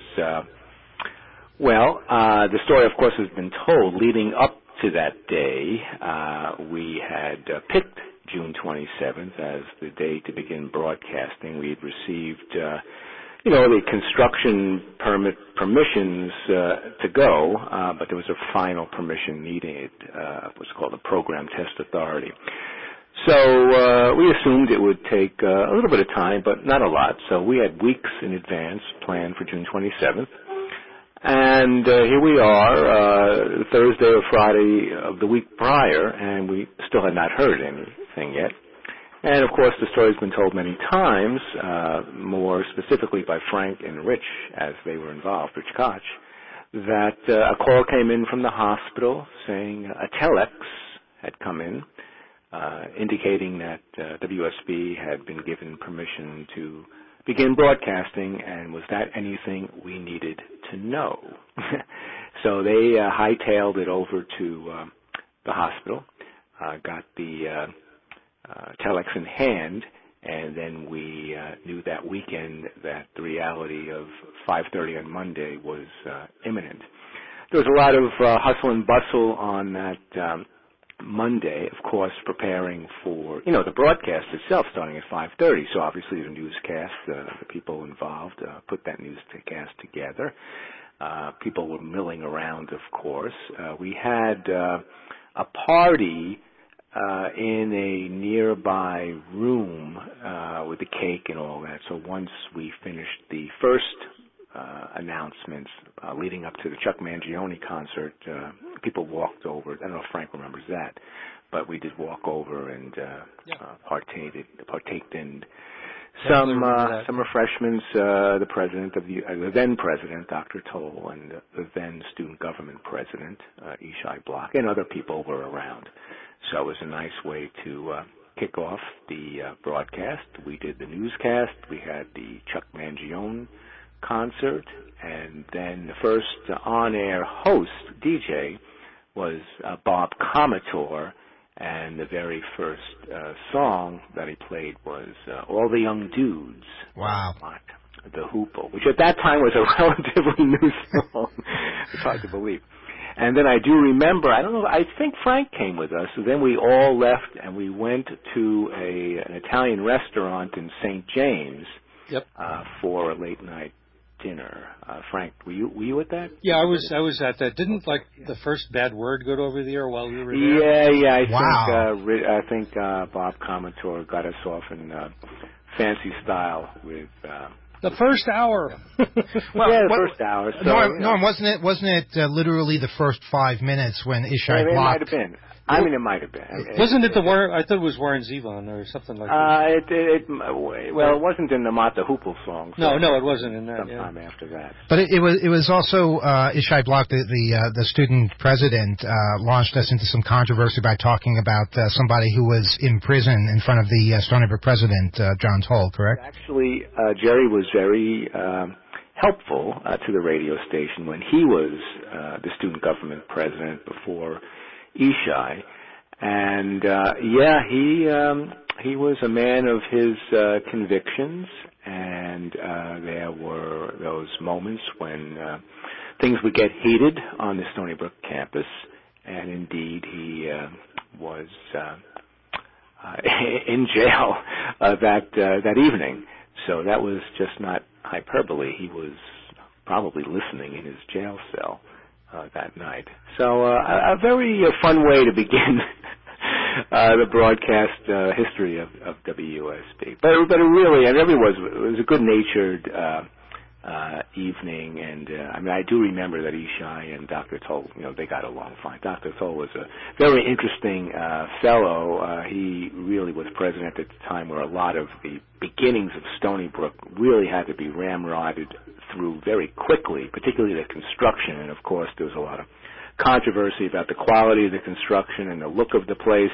Speaker 5: The story, of course, has been told. Leading up to that day, we had picked June 27th as the day to begin broadcasting. We had received, the construction permissions to go, but there was a final permission needed, what's called a Program Test Authority. So we assumed it would take a little bit of time, but not a lot. So we had weeks in advance planned for June 27th. And here we are, Thursday or Friday of the week prior, and we still had not heard anything yet. And, of course, the story's been told many times, more specifically by Frank and Rich, as they were involved, Rich Koch, that a call came in from the hospital saying a telex had come in, indicating that WSB had been given permission to begin broadcasting, and was that anything we needed to know? So they hightailed it over to the hospital, got the telex in hand, and then we knew that weekend that the reality of 5:30 on Monday was imminent. There was a lot of hustle and bustle on that Monday, of course, preparing for, the broadcast itself starting at 5:30. So obviously the newscast, the people involved put that newscast together. People were milling around, of course. We had a party in a nearby room with the cake and all that. So once we finished the first announcements leading up to the Chuck Mangione concert, people walked over. I don't know if Frank remembers that, but we did walk over and partaked in some refreshments. The president of the then president, Dr. Toll, and the then student government president, Ishai Block, and other people were around. So it was a nice way to kick off the broadcast. We did the newscast. We had the Chuck Mangione concert, and then the first on-air host, DJ, was Bob Comator, and the very first song that he played was All the Young Dudes.
Speaker 2: Wow.
Speaker 5: The Hoople, which at that time was a relatively new song. It's hard to believe. And then I do remember, I don't know, I think Frank came with us. So then we all left and we went to an Italian restaurant in St. James for a late night dinner. Frank, were you at that?
Speaker 4: Yeah, I was at that. Didn't like the first bad word go over the air while we were there?
Speaker 5: Yeah. I think Bob Commodore got us off in fancy style with.
Speaker 4: The first hour.
Speaker 5: The first hour. So,
Speaker 2: Norm, wasn't it literally the first 5 minutes when Ishai blocked?
Speaker 5: It might have been. It might have been.
Speaker 4: Wasn't it I thought it was Warren Zevon or something like that.
Speaker 5: It wasn't in the Mata Hoople song.
Speaker 4: So no, it wasn't in that.
Speaker 5: Sometime after that.
Speaker 2: But it was also Ishai Block, the student president, launched us into some controversy by talking about somebody who was in prison in front of the Stony Brook president, John Toll, correct?
Speaker 5: Actually, Jerry was very helpful to the radio station when he was the student government president before Ishai, and he was a man of his convictions, and there were those moments when things would get heated on the Stony Brook campus, and indeed he was in jail that evening. So that was just not hyperbole. He was probably listening in his jail cell that night. So a very fun way to begin the broadcast history of WUSB. But it really, and it was a good-natured evening, and I do remember that Ishai and Dr. Toll, they got along fine. Dr. Toll was a very interesting fellow. He really was president at the time where a lot of the beginnings of Stony Brook really had to be ramrodded through very quickly, particularly the construction, and of course there was a lot of controversy about the quality of the construction and the look of the place.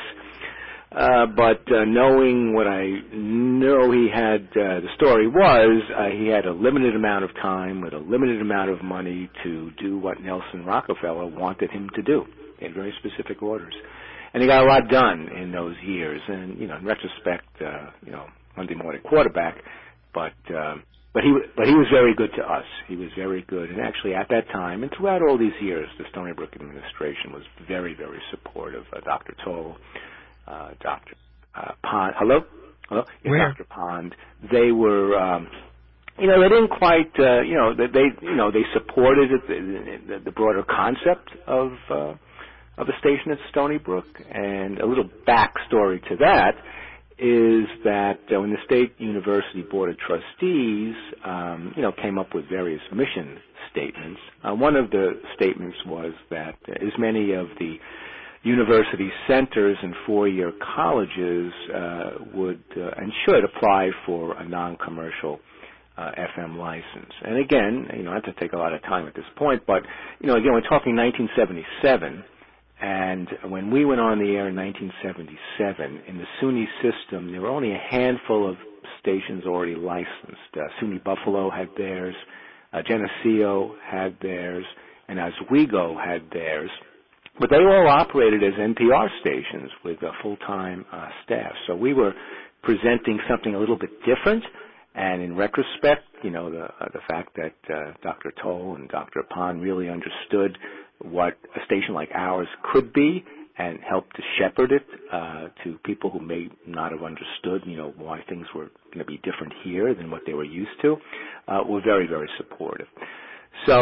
Speaker 5: But knowing what I know he had, the story was he had a limited amount of time with a limited amount of money to do what Nelson Rockefeller wanted him to do in very specific orders. And he got a lot done in those years. And, in retrospect, Monday morning quarterback, but he was very good to us. He was very good. And actually at that time and throughout all these years, the Stony Brook administration was very, very supportive. Dr. Toll, Dr. Pond. Hello? Yes, Dr. Pond. They were, they didn't quite, they supported the broader concept of the station at Stony Brook. And a little backstory to that is that when the State University Board of Trustees, came up with various mission statements, one of the statements was that as many of the university centers and four-year colleges would and should apply for a non-commercial FM license. And again, I have to take a lot of time at this point, but, again, we're talking 1977, and when we went on the air in 1977, in the SUNY system, there were only a handful of stations already licensed. SUNY Buffalo had theirs, Geneseo had theirs, and Oswego had theirs. But they all operated as NPR stations with a full-time staff. So we were presenting something a little bit different. And in retrospect, the fact that Dr. Toll and Dr. Pond really understood what a station like ours could be and helped to shepherd it to people who may not have understood, why things were going to be different here than what they were used to, were very, very supportive. So,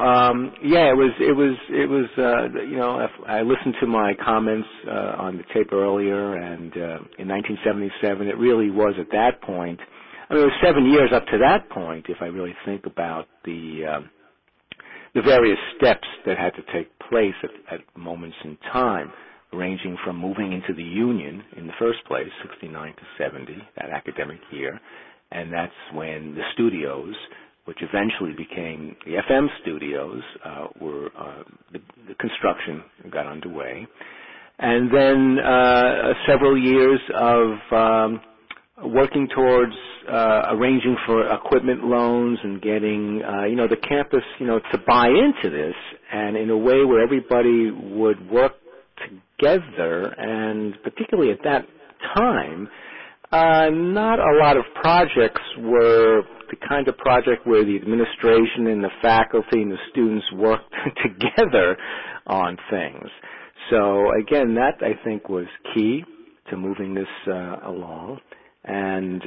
Speaker 5: I listened to my comments on the tape earlier, and in 1977, it really was at that point. It was 7 years up to that point, if I really think about the various steps that had to take place at moments in time, ranging from moving into the Union in the first place, 69 to 70, that academic year, and that's when the studios, which eventually became the FM studios, the construction got underway. And then several years of working towards arranging for equipment loans and getting, the campus, to buy into this, and in a way where everybody would work together, and particularly at that time, not a lot of projects were the kind of project where the administration and the faculty and the students worked together on things. So again, that I think was key to moving this along, and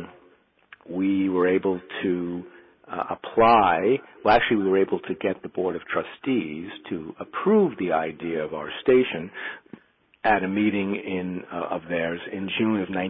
Speaker 5: we were able to apply. Well, actually, we were able to get the Board of Trustees to approve the idea of our station at a meeting of theirs in June of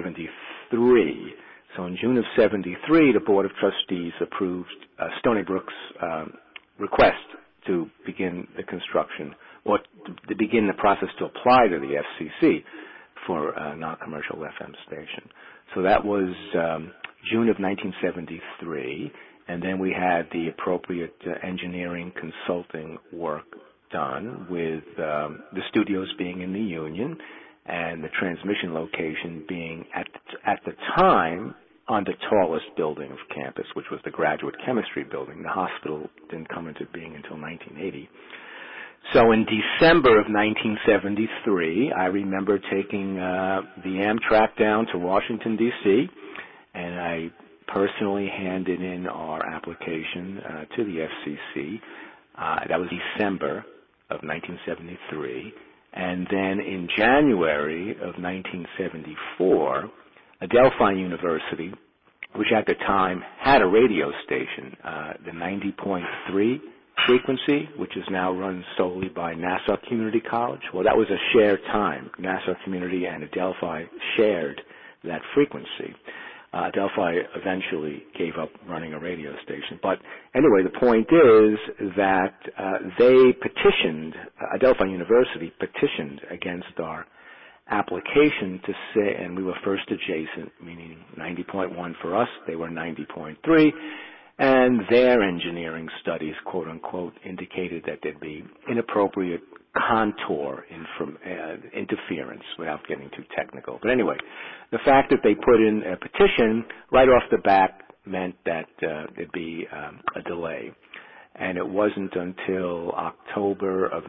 Speaker 5: 1973. So in June of 73, the Board of Trustees approved Stony Brook's request to begin the construction, or to begin the process to apply to the FCC for a non-commercial FM station. So that was June of 1973, and then we had the appropriate engineering consulting work done with the studios being in the Union and the transmission location being at the time on the tallest building of campus, which was the Graduate Chemistry Building. The hospital didn't come into being until 1980. So in December of 1973, I remember taking the Amtrak down to Washington, D.C., and I personally handed in our application to the FCC. That was December of 1973. And then in January of 1974, Adelphi University, which at the time had a radio station, the 90.3 frequency, which is now run solely by Nassau Community College. Well, that was a shared time. Nassau Community and Adelphi shared that frequency. Adelphi eventually gave up running a radio station. But anyway, the point is that they petitioned, Adelphi University petitioned against our application to say, and we were first adjacent, meaning 90.1 for us, they were 90.3, and their engineering studies, quote unquote, indicated that there'd be inappropriate contour interference, without getting too technical. But anyway, the fact that they put in a petition right off the bat meant that there'd be a delay. And it wasn't until October of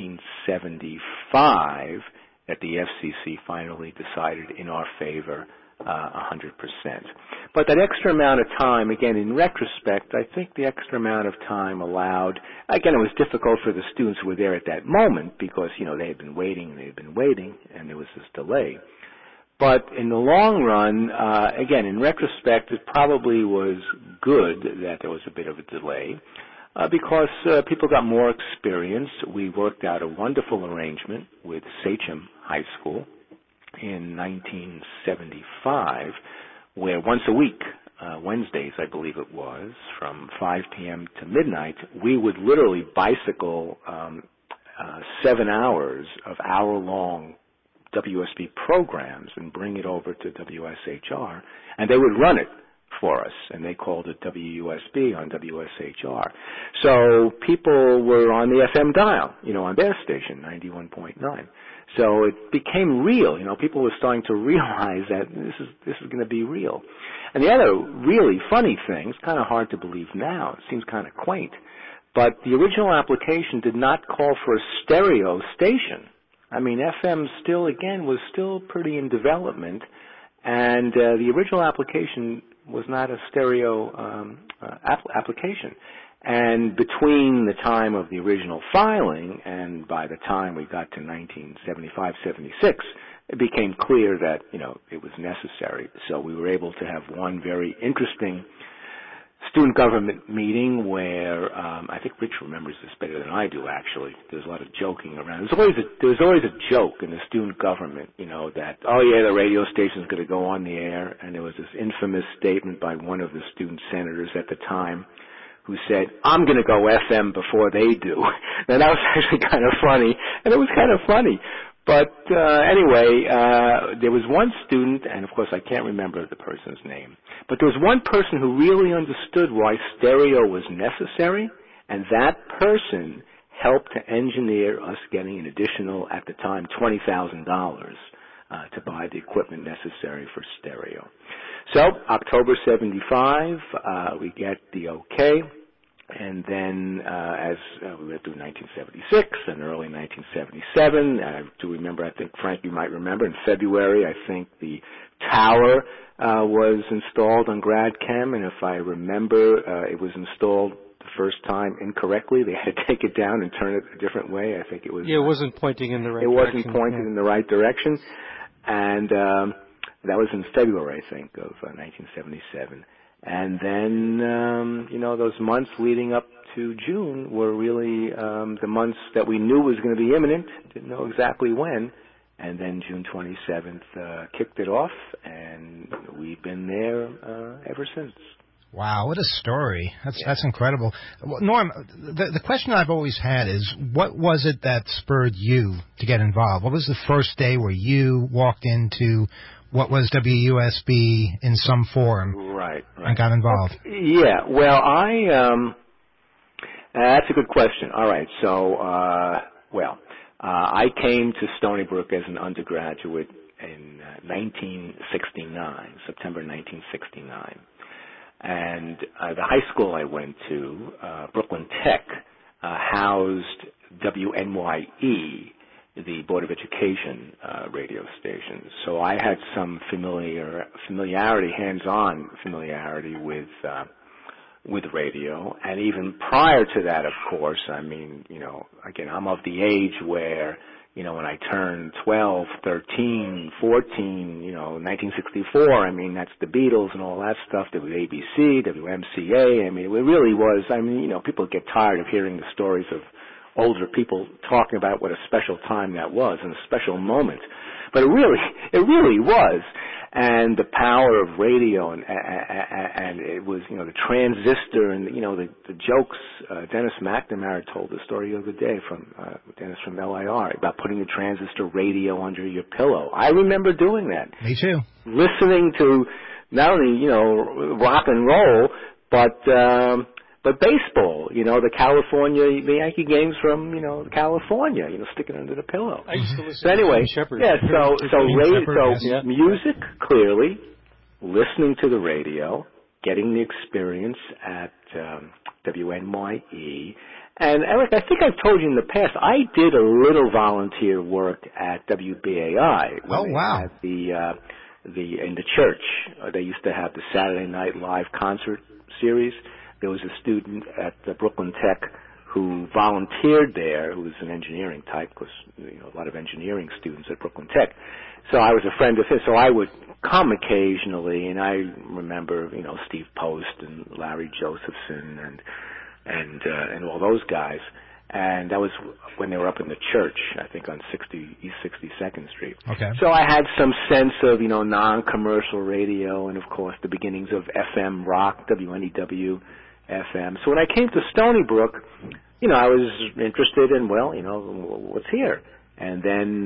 Speaker 5: 1975 that the FCC finally decided in our favor 100%. But that extra amount of time, again, in retrospect, I think the extra amount of time allowed, again, it was difficult for the students who were there at that moment because, they had been waiting, and there was this delay. But in the long run, again, in retrospect, it probably was good that there was a bit of a delay because people got more experience. We worked out a wonderful arrangement with Sachem High School in 1975, where once a week, Wednesdays I believe it was, from 5 p.m. to midnight, we would literally bicycle 7 hours of hour-long WSB programs and bring it over to WSHR, and they would run it for us, and they called it WUSB on WSHR. So people were on the FM dial, on their station, 91.9. So it became real. People were starting to realize that this is going to be real. And the other really funny thing, it's kind of hard to believe now, it seems kind of quaint, but the original application did not call for a stereo station. I mean, FM was still pretty in development, and the original application was not a stereo application. And between the time of the original filing and by the time we got to 1975-76, it became clear that, it was necessary. So we were able to have one very interesting student government meeting where, I think Rich remembers this better than I do, actually. There's a lot of joking around. There's always a joke in the student government, that, the radio station's going to go on the air. And there was this infamous statement by one of the student senators at the time who said, I'm going to go FM before they do. Now, that was actually kind of funny, and it was kind of funny. But anyway, there was one student, and of course I can't remember the person's name, but there was one person who really understood why stereo was necessary, and that person helped to engineer us getting an additional, at the time, $20,000 to buy the equipment necessary for stereo. So, October 75, we get the okay. And then as we went through 1976 and early 1977, I do remember, I think, Frank, you might remember, in February, I think the tower was installed on Grad Chem, and if I remember, it was installed the first time incorrectly. They had to take it down and turn it a different way. I think it was...
Speaker 7: Yeah, it wasn't pointing in the right
Speaker 5: direction. It wasn't pointed
Speaker 7: in
Speaker 5: the right direction. And that was in February, I think, of 1977. And then, those months leading up to June were really the months that we knew was going to be imminent, didn't know exactly when. And then June 27th kicked it off, and we've been there ever since.
Speaker 2: Wow, what a story. That's incredible. Well, Norm, the question I've always had is, what was it that spurred you to get involved? What was the first day where you walked into what was WUSB in some form and got involved?
Speaker 5: Yeah, well, that's a good question. All right, so, I came to Stony Brook as an undergraduate in 1969, September 1969. And the high school I went to, Brooklyn Tech, housed WNYE, the Board of Education radio station. So I had some familiarity, hands-on familiarity with radio. And even prior to that, of course, I mean, again, I'm of the age where, when I turned 12, 13, 14, 1964, I mean, that's the Beatles and all that stuff. There was ABC, WMCA. I mean, it really was, people get tired of hearing the stories of older people talking about what a special time that was and a special moment. But it really was. And the power of radio and it was, the transistor and, the jokes. Dennis McNamara told the story the other day Dennis from LIR about putting the transistor radio under your pillow. I remember doing that.
Speaker 2: Me too.
Speaker 5: Listening to not only, rock and roll, but baseball, the Yankee games from, California, sticking under the pillow.
Speaker 7: I used to listen
Speaker 5: so anyway,
Speaker 7: to Shepherd.
Speaker 5: Yeah, so music, clearly, listening to the radio, getting the experience at WNYE. And Eric, I think I've told you in the past, I did a little volunteer work at WBAI.
Speaker 2: Oh, wow.
Speaker 5: At in the church. They used to have the Saturday Night Live concert series. There was a student at Brooklyn Tech who volunteered there, who was an engineering type, because a lot of engineering students at Brooklyn Tech. So I was a friend of his, so I would come occasionally, and I remember, Steve Post and Larry Josephson and all those guys. And that was when they were up in the church, I think on East 62nd Street.
Speaker 2: Okay.
Speaker 5: So I had some sense of, non-commercial radio and, of course, the beginnings of FM rock, WNEW FM. So when I came to Stony Brook, I was interested in, what's here? And then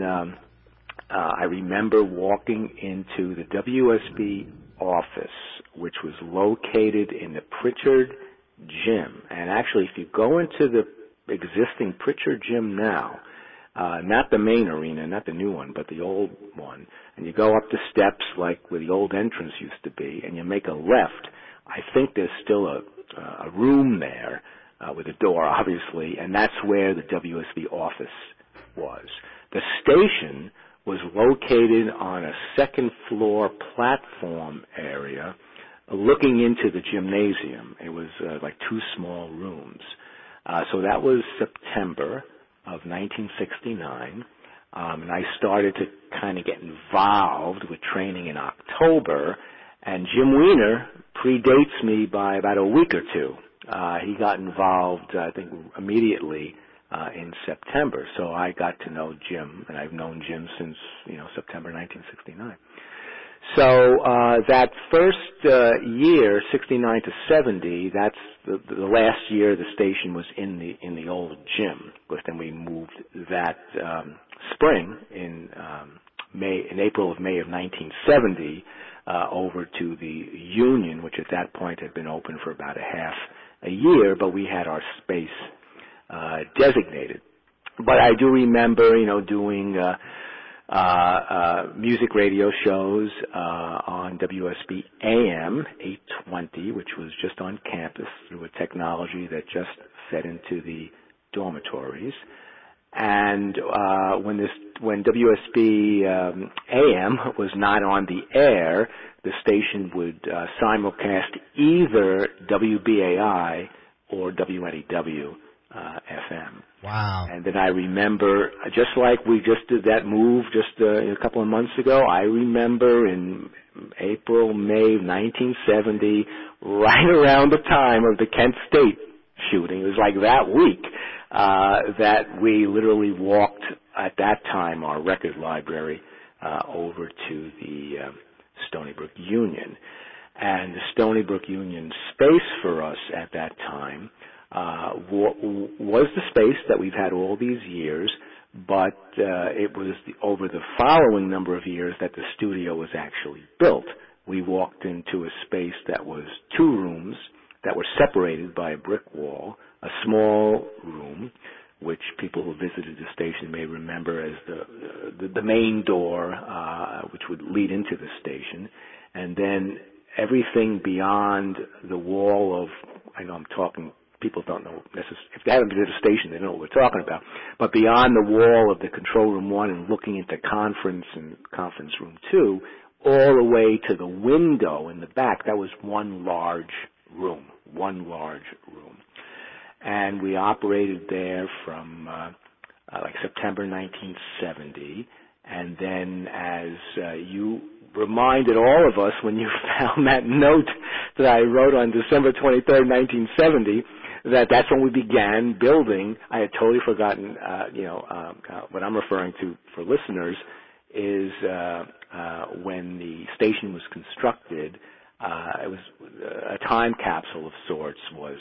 Speaker 5: I remember walking into the WSB office, which was located in the Pritchard Gym. And actually, if you go into the existing Pritchard Gym now, not the main arena, not the new one, but the old one, and you go up the steps like where the old entrance used to be, and you make a left, I think there's still a room there with a door, obviously, and that's where the WSB office was. The station was located on a second-floor platform area looking into the gymnasium. It was like two small rooms. So that was September of 1969, and I started to kind of get involved with training in October, and Jim Weiner predates me by about a week or two. He got involved, I think, immediately in September, so I got to know Jim, and I've known Jim since, September 1969. So that first year, 69 to 70, that's the last year the station was in the old gym. But then we moved that spring in April of May of 1970 over to the Union, which at that point had been open for about a year, but we had our space designated. But I do remember, doing music radio shows on WSB AM 820, which was just on campus through a technology that just fed into the dormitories. And when WSB AM was not on the air, the station would simulcast either WBAI or WNEW FM.
Speaker 2: Wow.
Speaker 5: And then I remember, just like we just did that move just a couple of months ago, I remember in April, May 1970, right around the time of the Kent State shooting, it was like that week, that we literally walked, at that time, our record library over to the Stony Brook Union. And the Stony Brook Union space for us at that time was the space that we've had all these years, but it was over the following number of years that the studio was actually built. We walked into a space that was 2 rooms that were separated by a brick wall, a small room, which people who visited the station may remember as the main door, which would lead into the station, and then everything beyond the wall of, I know I'm talking, people don't know necessarily, if they haven't been to the station, they know what we're talking about, but beyond the wall of the control room 1 and looking into conference and conference room 2, all the way to the window in the back, that was one large room. And we operated there from like September 1970, and then as you reminded all of us when you found that note that I wrote on December 23rd, 1970, that's when we began building. I had totally forgotten, what I'm referring to for listeners is when the station was constructed, it was a time capsule of sorts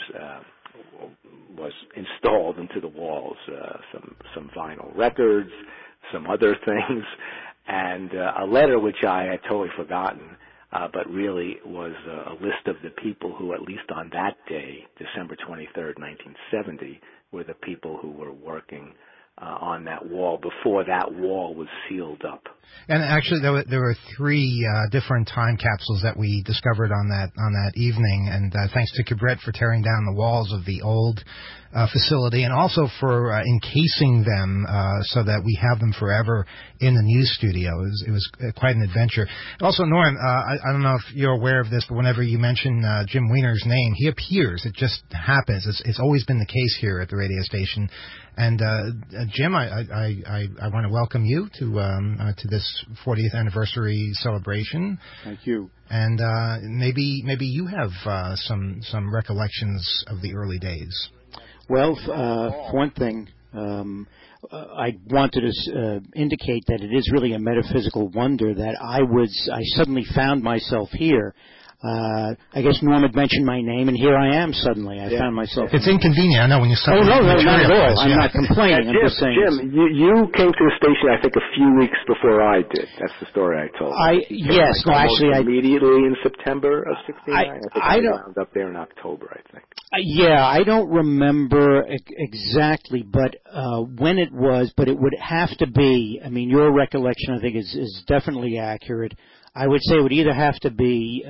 Speaker 5: was installed into the walls, some vinyl records, some other things, and a letter which I had totally forgotten, but really was a list of the people who, at least on that day, December 23rd, 1970, were the people who were working on that wall before that wall was sealed up.
Speaker 2: And actually, there were 3 different time capsules that we discovered on that evening. And thanks to Cabret for tearing down the walls of the old facility, and also for encasing them so that we have them forever in the news studio. It was quite an adventure. Also, Norm, I don't know if you're aware of this, but whenever you mention Jim Weiner's name, he appears. It just happens. It's always been the case here at the radio station. And Jim, I want to welcome you to this 40th anniversary celebration.
Speaker 6: Thank you.
Speaker 2: And maybe you have some recollections of the early days.
Speaker 6: Well, for one thing, I wanted to indicate that it is really a metaphysical wonder that I suddenly found myself here. I guess Norm had mentioned my name, and here I am suddenly. I found myself.
Speaker 2: It's inconvenient, I know, when you suddenly...
Speaker 6: Oh, no, not at all. I'm not complaining. I'm just saying...
Speaker 5: Jim, you came to the station, I think, a few weeks before I did. That's the story I told.
Speaker 6: Yes, no, actually...
Speaker 5: Immediately in September of 1969? I think I wound up there in October, I think.
Speaker 6: Yeah, I don't remember exactly, but when it was, but it would have to be, I mean, your recollection, I think, is definitely accurate. I would say it would either have to be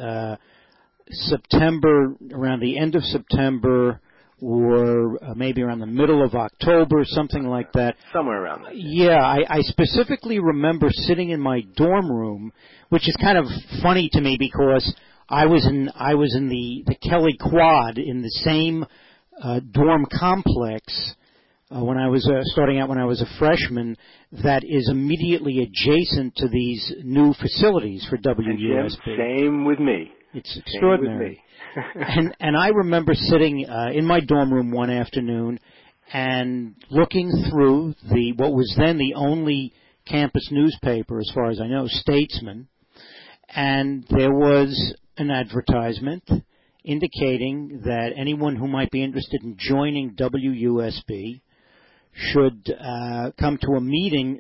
Speaker 6: September, around the end of September, or maybe around the middle of October, something like that.
Speaker 5: Somewhere around that.
Speaker 6: Yeah, I specifically remember sitting in my dorm room, which is kind of funny to me because I was in the Kelly Quad in the same dorm complex when I was starting out when I was a freshman, that is immediately adjacent to these new facilities for WUSB.
Speaker 5: Same with me.
Speaker 6: It's extraordinary. and I remember sitting in my dorm room one afternoon and looking through what was then the only campus newspaper, as far as I know, Statesman, and there was an advertisement indicating that anyone who might be interested in joining WUSB should come to a meeting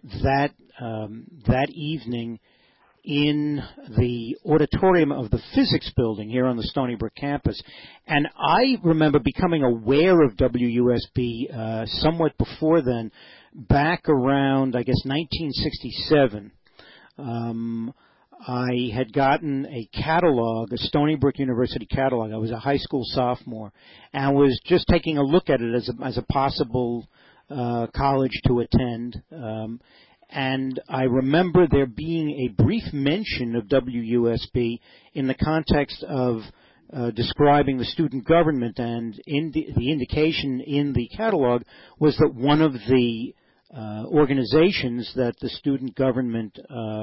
Speaker 6: that evening in the auditorium of the physics building here on the Stony Brook campus. And I remember becoming aware of WUSB somewhat before then back around, I guess, 1967, I had gotten a catalog, a Stony Brook University catalog. I was a high school sophomore, and was just taking a look at it as a possible college to attend. And I remember there being a brief mention of WUSB in the context of describing the student government, and the indication in the catalog was that one of the organizations that the student government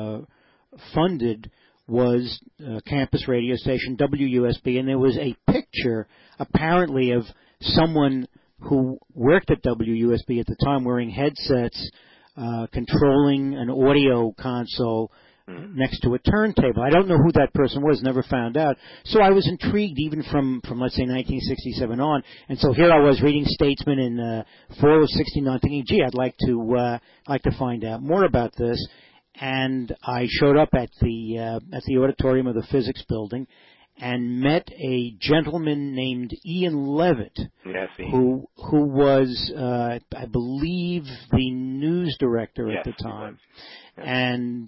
Speaker 6: funded was campus radio station WUSB, and there was a picture apparently of someone who worked at WUSB at the time wearing headsets, controlling an audio console next to a turntable. I don't know who that person was, never found out. So I was intrigued even from let's say 1967 on, and so here I was reading Statesman in fall of '69, thinking, gee, I'd like to find out more about this. And I showed up at the auditorium of the physics building and met a gentleman named Ian Levitt, who was, I believe, the news director at the time. And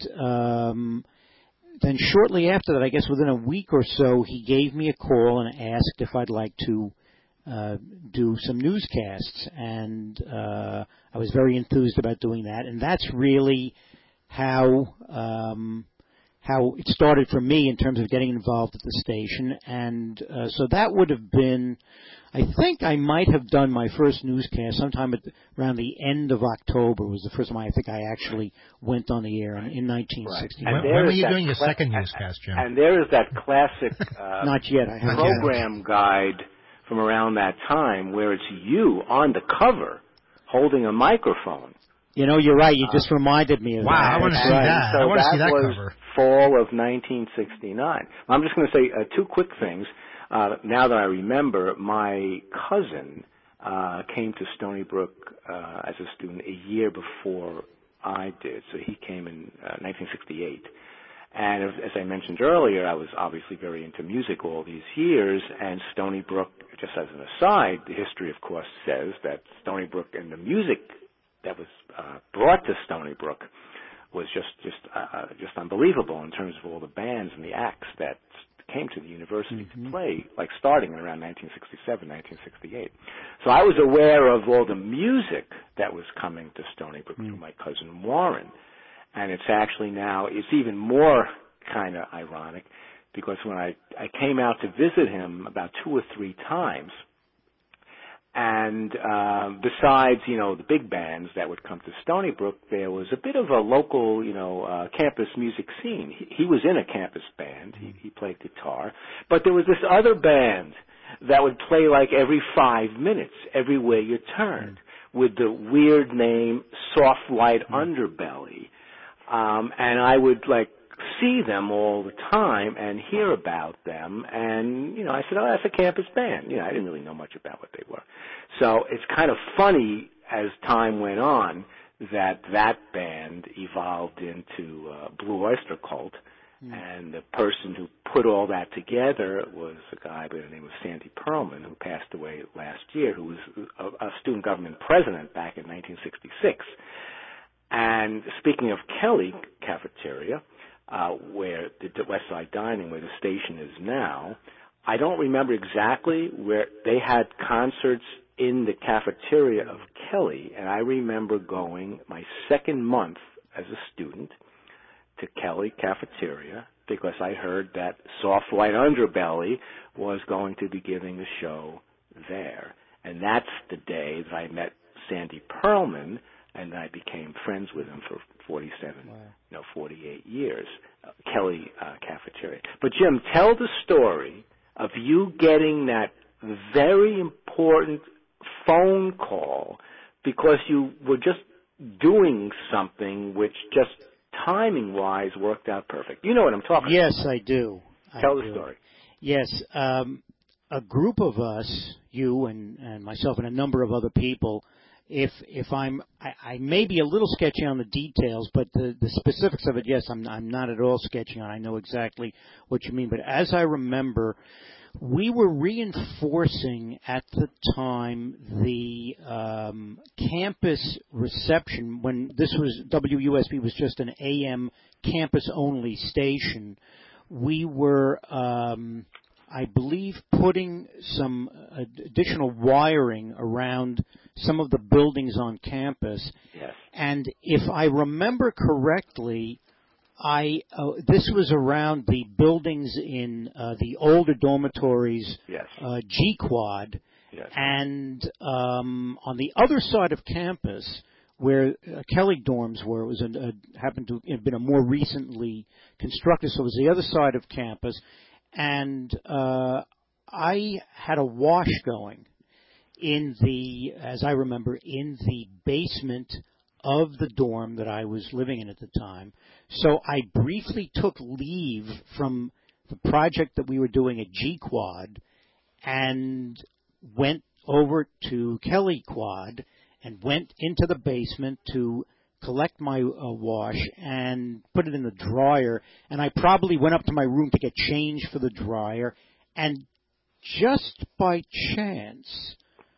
Speaker 6: then shortly after that, I guess within a week or so, he gave me a call and asked if I'd like to do some newscasts. And I was very enthused about doing that. And that's really how it started for me in terms of getting involved at the station. And so that would have been, I think I might have done my first newscast sometime around the end of October was the first time I think I actually went on the air in 1960.
Speaker 2: Right. When were you doing your second newscast, Jim?
Speaker 5: And there is that classic
Speaker 6: Not yet. I haven't
Speaker 5: program guide from around that time where it's you on the cover holding a microphone.
Speaker 6: You know, you're right. You just reminded me of that.
Speaker 2: Wow, I want to see that.
Speaker 5: So
Speaker 2: I want to see that
Speaker 5: was
Speaker 2: cover.
Speaker 5: Fall of 1969. I'm just going to say two quick things. Now that I remember, my cousin came to Stony Brook as a student a year before I did. So he came in 1968. And as I mentioned earlier, I was obviously very into music all these years, and Stony Brook, just as an aside, the history, of course, says that Stony Brook and the music that was brought to Stony Brook was just unbelievable in terms of all the bands and the acts that came to the university to play, like starting in around 1967, 1968. So I was aware of all the music that was coming to Stony Brook through my cousin Warren. And it's actually now, it's even more kind of ironic because when I came out to visit him about 2 or 3 times, and besides, the big bands that would come to Stony Brook, there was a bit of a local, campus music scene. He was in a campus band. He played guitar. But there was this other band that would play like every 5 minutes, everywhere you turned, with the weird name Soft White Underbelly. And I would see them all the time and hear about them, and I said, oh, that's a campus band. I didn't really know much about what they were. So it's kind of funny as time went on that band evolved into Blue Oyster Cult, and the person who put all that together was a guy by the name of Sandy Pearlman, who passed away last year, who was a student government president back in 1966. And speaking of Kelly Cafeteria, where the West Side Dining, where the station is now, I don't remember exactly where they had concerts in the cafeteria of Kelly, and I remember going my second month as a student to Kelly Cafeteria because I heard that Soft White Underbelly was going to be giving a show there. And that's the day that I met Sandy Pearlman, and I became friends with him for 48 years, Kelly Cafeteria. But Jim, tell the story of you getting that very important phone call because you were just doing something which just timing-wise worked out perfect. You know what I'm talking about.
Speaker 6: Yes, I do.
Speaker 5: Tell the story.
Speaker 6: Yes. A group of us, you and myself and a number of other people, I may be a little sketchy on the details, but the specifics of it, yes, I'm not at all sketchy on. I know exactly what you mean. But as I remember, We were reinforcing at the time the campus reception when this was WUSB was just an AM campus-only station. We were, I believe, putting some additional wiring around some of the buildings on campus.
Speaker 5: Yes.
Speaker 6: And if I remember correctly, this was around the buildings in the older dormitories,
Speaker 5: yes.
Speaker 6: G-Quad,
Speaker 5: yes.
Speaker 6: and on the other side of campus, where Kelly dorms were, it was happened to have been a more recently constructed, so it was the other side of campus, and I had a wash going in the, as I remember, in the basement of the dorm that I was living in at the time. So I briefly took leave from the project that we were doing at G-Quad and went over to Kelly Quad and went into the basement to collect my wash and put it in the dryer. And I probably went up to my room to get change for the dryer. And just by chance,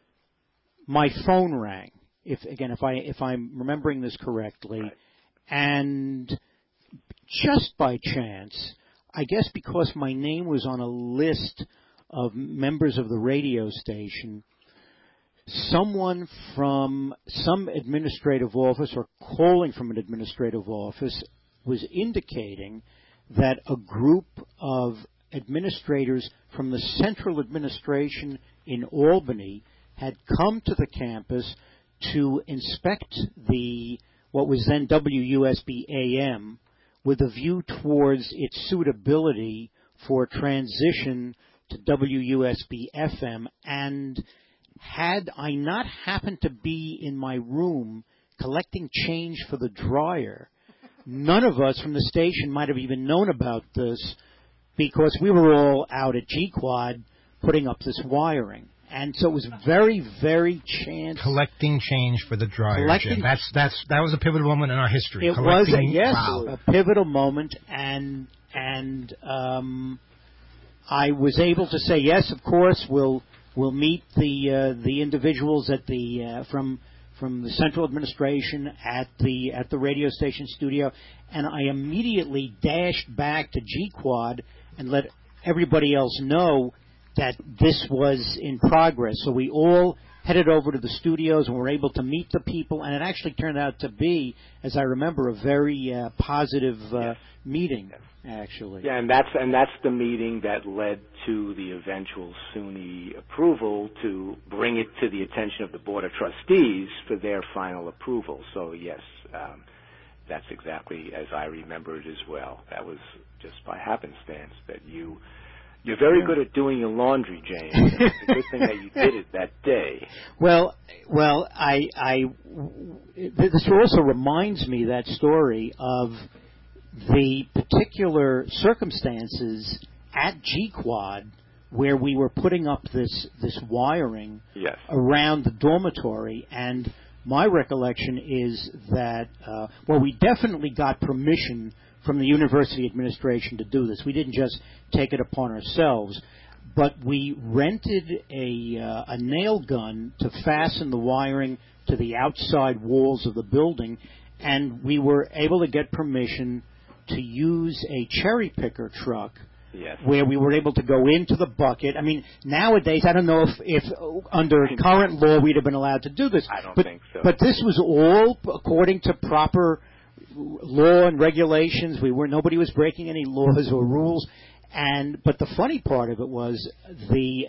Speaker 6: my phone rang. If I'm remembering this correctly,
Speaker 5: right.
Speaker 6: And just by chance, I guess because my name was on a list of members of the radio station, someone from some administrative office or calling from an administrative office was indicating that a group of administrators from the central administration in Albany had come to the campus to inspect what was then WUSB AM with a view towards its suitability for transition to WUSB FM. And had I not happened to be in my room collecting change for the dryer, none of us from the station might have even known about this because we were all out at G-Quad putting up this wiring. And so it was very, very chance.
Speaker 2: Collecting change for the dryer, Jim. That was a pivotal moment in our history.
Speaker 6: It was, a pivotal moment, and I was able to say yes, of course, we'll meet the individuals at the from the central administration at the radio station studio, and I immediately dashed back to G-Quad and let everybody else know that this was in progress. So we all headed over to the studios and were able to meet the people, and it actually turned out to be, as I remember, a very positive meeting, actually.
Speaker 5: Yeah, and that's the meeting that led to the eventual SUNY approval to bring it to the attention of the Board of Trustees for their final approval. So, yes, that's exactly as I remember it as well. That was just by happenstance that You're very good at doing your laundry, James. It's a good thing that you did it that day.
Speaker 6: Well, this also reminds me, that story, of the particular circumstances at G-Quad where we were putting up this wiring
Speaker 5: yes.
Speaker 6: around the dormitory. And my recollection is that, we definitely got permission from the university administration to do this. We didn't just take it upon ourselves, but we rented a nail gun to fasten the wiring to the outside walls of the building, and we were able to get permission to use a cherry picker truck
Speaker 5: yes.
Speaker 6: where we were able to go into the bucket. I mean, nowadays, I don't know if under current law we'd have been allowed to do this.
Speaker 5: I don't think so.
Speaker 6: But this was all according to proper law and regulations. Nobody was breaking any laws or rules. But the funny part of it was the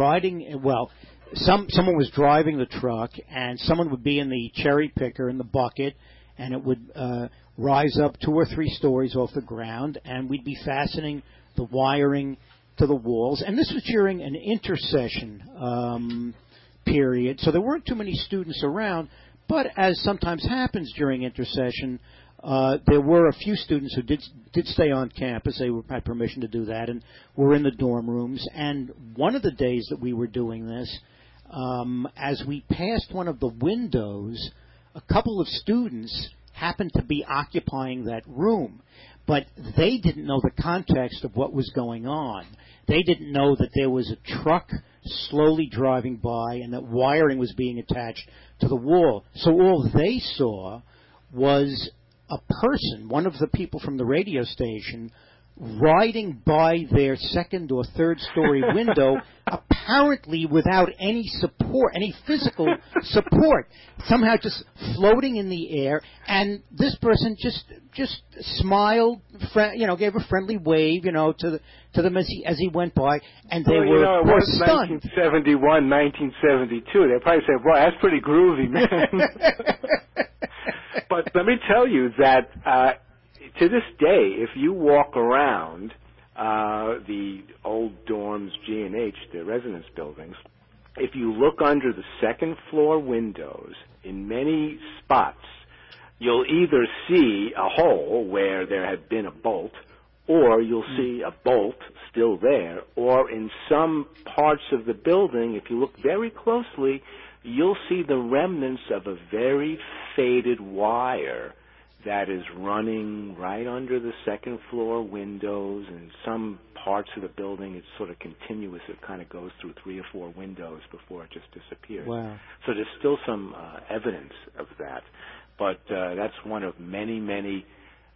Speaker 6: someone was driving the truck, and someone would be in the cherry picker in the bucket, and it would rise up 2 or 3 stories off the ground, and we'd be fastening the wiring to the walls. And this was during an intercession period, so there weren't too many students around. But as sometimes happens during intercession, there were a few students who did stay on campus. They had permission to do that and were in the dorm rooms. And one of the days that we were doing this, as we passed one of the windows, a couple of students happened to be occupying that room. But they didn't know the context of what was going on. They didn't know that there was a truck slowly driving by and that wiring was being attached to the wall. So all they saw was a person, one of the people from the radio station, riding by their second or third story window, apparently without any support, any physical support, somehow just floating in the air. And this person just smiled, gave a friendly wave, to them as he went by, and they were
Speaker 5: it was
Speaker 6: stunned.
Speaker 5: 1971, 1972. They probably said, "Boy, that's pretty groovy, man." But let me tell you that to this day, if you walk around the old dorms, G&H, the residence buildings, if you look under the second floor windows, in many spots, you'll either see a hole where there had been a bolt, or you'll see a bolt still there, or in some parts of the building, if you look very closely, you'll see the remnants of a very faded wire that is running right under the second floor windows. And some parts of the building, it's sort of continuous. It kind of goes through 3 or 4 windows before it just disappears.
Speaker 6: Wow.
Speaker 5: So there's still some evidence of that. But that's one of many, many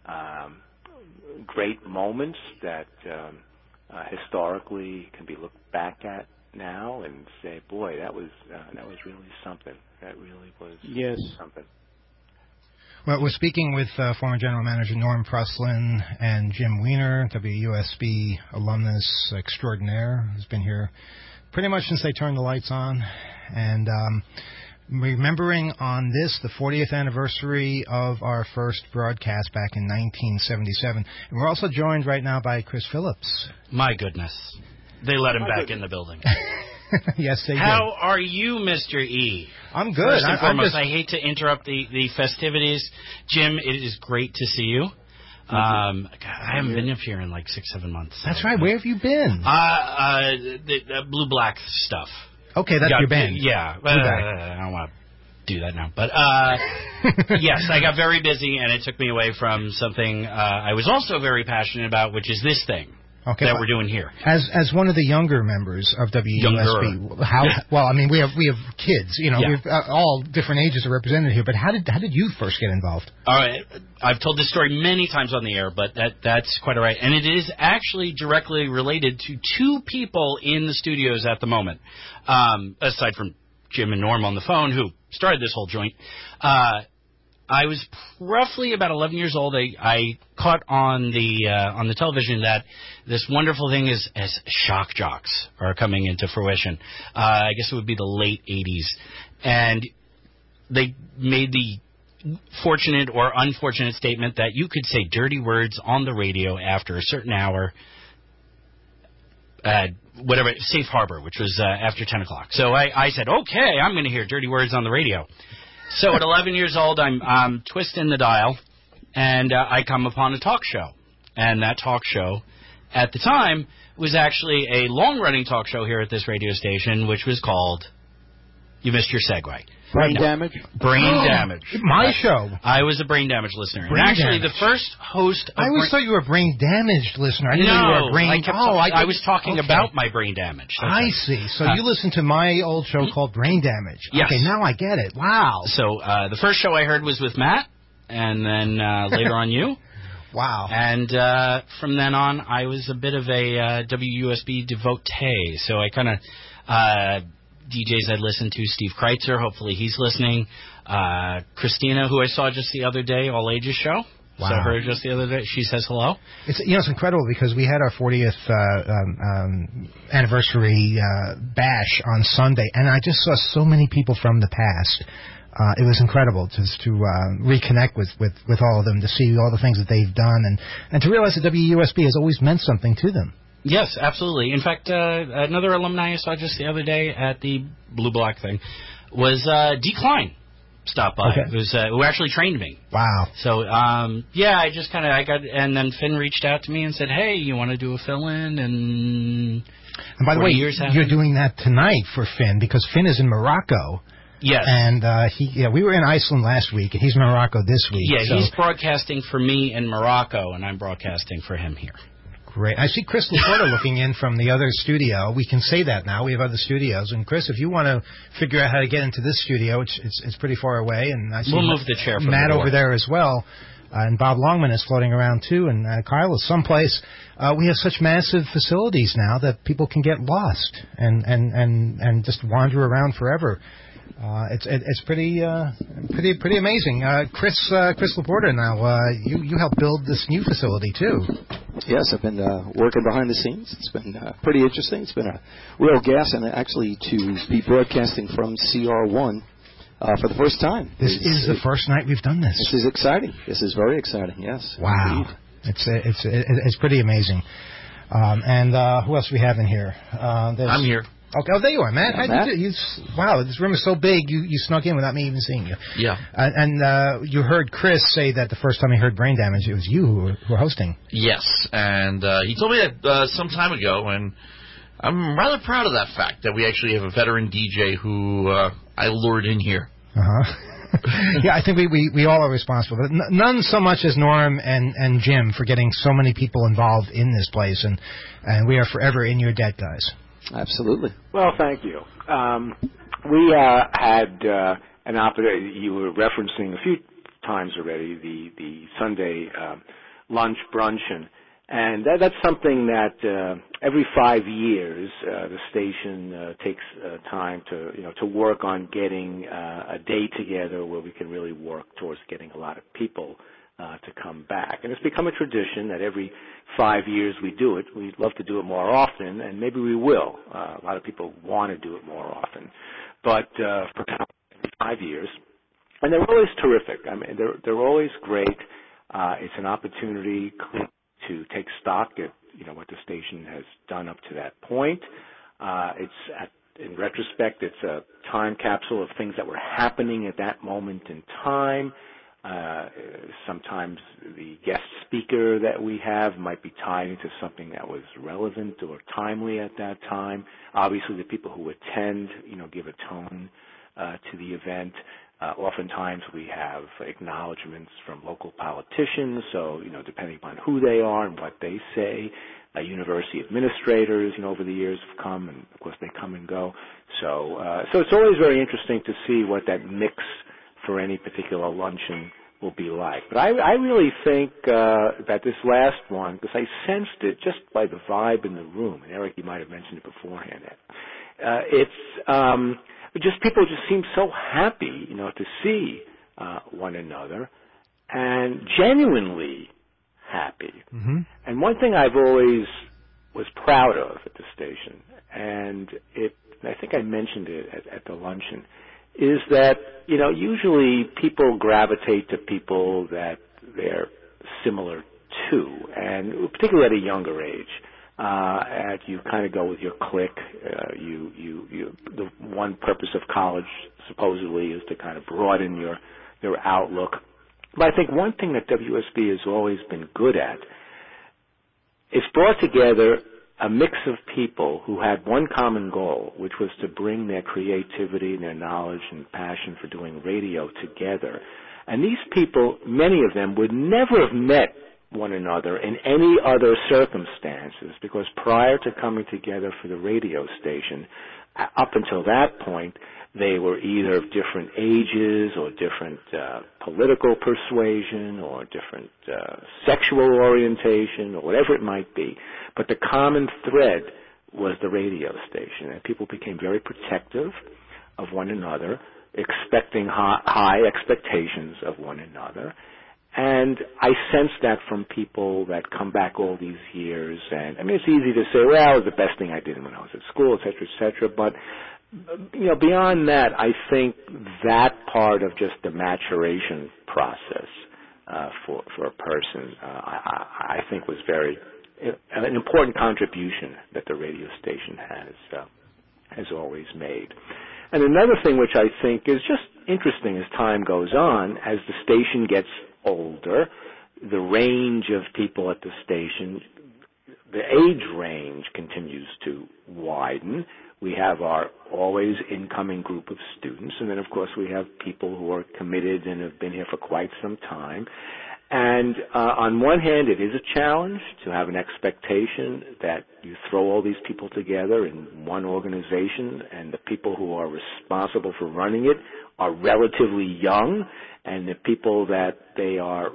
Speaker 5: great moments that historically can be looked back at now and say, boy, that was really something. That really was something.
Speaker 2: Well, we're speaking with former General Manager Norm Prustlin and Jim Weiner, WUSB alumnus extraordinaire, who's been here pretty much since they turned the lights on. And remembering on this, the 40th anniversary of our first broadcast back in 1977. And we're also joined right now by Chris Phillips.
Speaker 9: My goodness. They let him back in the building.
Speaker 2: Yes, they did.
Speaker 9: How are you, Mr. E?
Speaker 2: I'm good.
Speaker 9: First and foremost, I hate to interrupt the festivities. Jim, it is great to see you. I haven't been up here in like 6-7 months.
Speaker 2: That's right. Where have you been?
Speaker 9: The blue-black stuff.
Speaker 2: Okay, that's your band.
Speaker 9: Yeah. I don't want to do that now. But, yes, I got very busy, and it took me away from something I was also very passionate about, which is this thing.
Speaker 2: Okay,
Speaker 9: that we're doing here.
Speaker 2: As one of the younger members of WUSB, well, I mean, we have kids, we've all different ages are represented here. But how did you first get involved?
Speaker 9: All right, I've told this story many times on the air, but that's quite all right, and it is actually directly related to 2 people in the studios at the moment, aside from Jim and Norm on the phone, who started this whole joint. I was roughly about 11 years old. I caught on the television that this wonderful thing as shock jocks are coming into fruition. I guess it would be the late 80s. And they made the fortunate or unfortunate statement that you could say dirty words on the radio after a certain hour, whatever, safe harbor, which was after 10 o'clock. So I said, okay, I'm going to hear dirty words on the radio. So at 11 years old, I'm twisting the dial, and I come upon a talk show. And that talk show, at the time, was actually a long-running talk show here at this radio station, which was called, you missed your segue.
Speaker 6: Brain damage?
Speaker 9: Brain damage.
Speaker 2: My show.
Speaker 9: I was a brain damaged listener. The first host of
Speaker 2: I always thought you were a brain damaged listener. I didn't know you were a brain...
Speaker 9: I was talking about my brain damage.
Speaker 2: I see. So you listened to my old show called Brain Damage.
Speaker 9: Yes.
Speaker 2: Okay, now I get it. Wow.
Speaker 9: So the first show I heard was with Matt, and then later on you.
Speaker 2: Wow.
Speaker 9: And from then on, I was a bit of a WUSB devotee. So I kind of... DJs I'd listened to, Steve Kreitzer, hopefully he's listening. Christina, who I saw just the other day, All Ages show.
Speaker 2: Wow.
Speaker 9: Saw her just the other day. She says hello.
Speaker 2: It's incredible because we had our 40th anniversary bash on Sunday, and I just saw so many people from the past. It was incredible just to reconnect with all of them, to see all the things that they've done, and to realize that WUSB has always meant something to them.
Speaker 9: Yes, absolutely. In fact, another alumni I saw just the other day at the Blue Black thing was Dee Klein stopped by, who actually trained me.
Speaker 2: Wow.
Speaker 9: So, I just and then Finn reached out to me and said, hey, you want to do a fill-in? And
Speaker 2: by the way, you're doing that tonight for Finn because Finn is in Morocco.
Speaker 9: Yes.
Speaker 2: And we were in Iceland last week, and he's in Morocco this week.
Speaker 9: Yeah, so. He's broadcasting for me in Morocco, and I'm broadcasting for him here.
Speaker 2: Great. I see Chris Laporta looking in from the other studio. We can say that now. We have other studios. And Chris, if you want to figure out how to get into this studio, it's pretty far away. And I see
Speaker 9: we'll move the chair from
Speaker 2: Matt
Speaker 9: the
Speaker 2: over there as well. And Bob Longman is floating around too. And Kyle is someplace. We have such massive facilities now that people can get lost and just wander around forever. It's pretty amazing. Chris Laporta now, you helped build this new facility too.
Speaker 10: Yes, I've been working behind the scenes. It's been pretty interesting. It's been a real gas, and actually to be broadcasting from CR1 for the first time.
Speaker 2: This is the first night we've done this.
Speaker 10: This is exciting. This is very exciting. Yes.
Speaker 2: Wow. Indeed. It's pretty amazing. And who else do we have in here?
Speaker 11: I'm here.
Speaker 2: Okay, there you are, Matt.
Speaker 10: Matt?
Speaker 2: Wow, this room is so big, you snuck in without me even seeing you.
Speaker 11: Yeah.
Speaker 2: And you heard Chris say that the first time he heard Brain Damage, it was you who were hosting.
Speaker 11: Yes, and he told me that some time ago, and I'm rather proud of that fact, that we actually have a veteran DJ who I lured in here.
Speaker 2: Uh-huh. Yeah, I think we all are responsible, but none so much as Norm and Jim for getting so many people involved in this place, and we are forever in your debt, guys.
Speaker 10: Absolutely.
Speaker 5: Well, thank you. We had an opportunity. You were referencing a few times already the Sunday lunch bruncheon, and that's something that every 5 years the station takes time to work on getting a day together where we can really work towards getting a lot of people to come back. And it's become a tradition that every 5 years we do it. We'd love to do it more often, and maybe we will. A lot of people want to do it more often. But for now, every 5 years. And they're always terrific. I mean, they're always great. It's an opportunity to take stock at what the station has done up to that point. In retrospect, it's a time capsule of things that were happening at that moment in time. Sometimes the guest speaker that we have might be tied into something that was relevant or timely at that time. Obviously, the people who attend, give a tone to the event. Oftentimes, we have acknowledgments from local politicians. So, depending upon who they are and what they say, university administrators, over the years have come, and of course they come and go. So it's always very interesting to see what that mix for any particular luncheon will be like. But I really think that this last one, because I sensed it just by the vibe in the room, and Eric, you might have mentioned it beforehand, it's just people just seem so happy, to see one another, and genuinely happy.
Speaker 2: Mm-hmm.
Speaker 5: And one thing I've always was proud of at the station, and I think I mentioned it at the luncheon, is that, usually people gravitate to people that they're similar to, and particularly at a younger age. You kind of go with your clique. The one purpose of college supposedly is to kind of broaden your outlook. But I think one thing that WSB has always been good at is brought together a mix of people who had one common goal, which was to bring their creativity and their knowledge and passion for doing radio together. And these people, many of them, would never have met one another in any other circumstances, because prior to coming together for the radio station, up until that point, they were either of different ages or different political persuasion or different sexual orientation or whatever it might be. But the common thread was the radio station, and people became very protective of one another, expecting high expectations of one another. And I sense that from people that come back all these years. And I mean, it's easy to say, well, it was the best thing I did when I was at school, et cetera, but beyond that, I think that part of just the maturation process for a person, I think was an important contribution that the radio station has always made. And another thing which I think is just interesting as time goes on, as the station gets older, the range of people at the station, the age range continues to widen. We have our always incoming group of students, and then, of course, we have people who are committed and have been here for quite some time. And on one hand, it is a challenge to have an expectation that you throw all these people together in one organization, and the people who are responsible for running it are relatively young, and the people that they are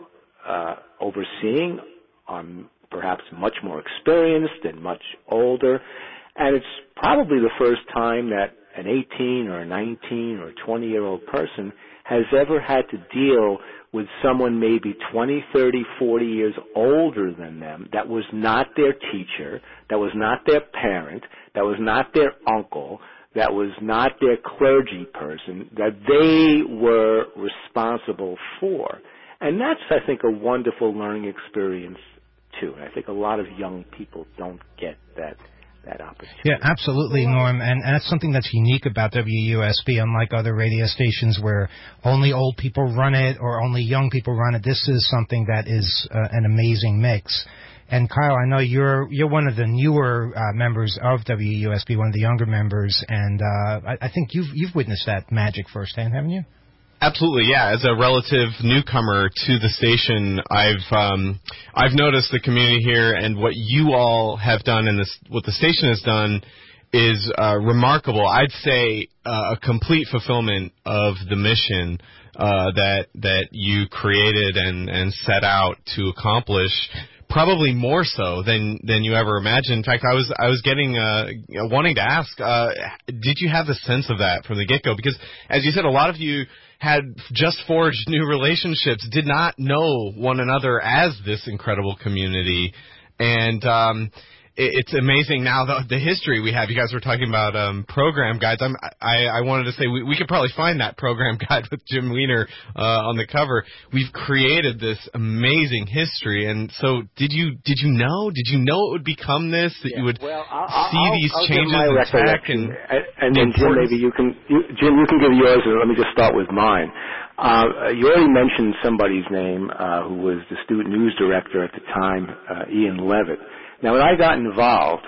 Speaker 5: overseeing are perhaps much more experienced and much older. And it's probably the first time that an 18 or a 19 or a 20-year-old person has ever had to deal with someone maybe 20, 30, 40 years older than them that was not their teacher, that was not their parent, that was not their uncle, that was not their clergy person, that they were responsible for. And that's, I think, a wonderful learning experience, too. And I think a lot of young people don't get that opportunity.
Speaker 2: Yeah, absolutely, Norm, and that's something that's unique about WUSB, unlike other radio stations where only old people run it or only young people run it. This is something that is an amazing mix. And Kyle, I know you're one of the newer members of WUSB, one of the younger members, and I think you've witnessed that magic firsthand, haven't you?
Speaker 1: Absolutely, yeah. As a relative newcomer to the station, I've noticed the community here, and what you all have done and what the station has done is remarkable. I'd say a complete fulfillment of the mission that you created and set out to accomplish. Probably more so than you ever imagined. In fact, I was getting wanting to ask, did you have the sense of that from the get-go? Because, as you said, a lot of you had just forged new relationships, did not know one another as this incredible community, and it's amazing now the history we have. You guys were talking about program guides. I wanted to say we could probably find that program guide with Jim Weiner on the cover. We've created this amazing history, and so did you know? Did you know it would become this? That you would see these changes in tech
Speaker 5: and then Jim, maybe you can give yours, and let me just start with mine. You already mentioned somebody's name who was the student news director at the time, Ian Levitt. Now, when I got involved,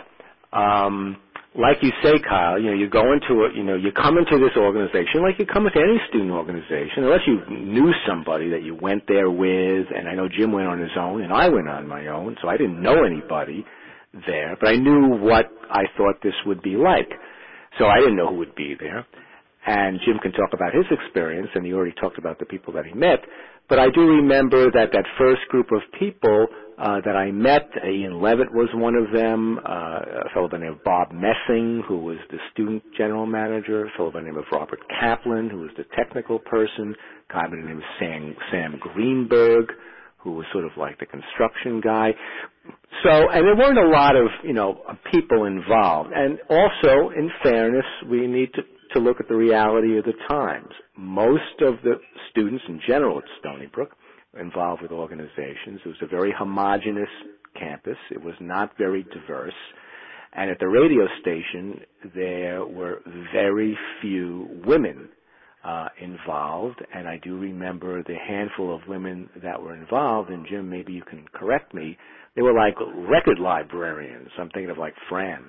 Speaker 5: like you say, Kyle, you go into it, you come into this organization like you come into any student organization, unless you knew somebody that you went there with, and I know Jim went on his own, and I went on my own, so I didn't know anybody there, but I knew what I thought this would be like. So I didn't know who would be there. And Jim can talk about his experience, and he already talked about the people that he met. But I do remember that first group of people that I met, Ian Levitt was one of them, a fellow by the name of Bob Messing, who was the student general manager, a fellow by the name of Robert Kaplan, who was the technical person, a guy by the name of Sam Greenberg, who was sort of like the construction guy. So, and there weren't a lot of, people involved. And also, in fairness, we need to look at the reality of the times. Most of the students in general at Stony Brook were involved with organizations. It was a very homogeneous campus. It was not very diverse. And at the radio station, there were very few women involved. And I do remember the handful of women that were involved, and Jim, maybe you can correct me, they were like record librarians. I'm thinking of like Fran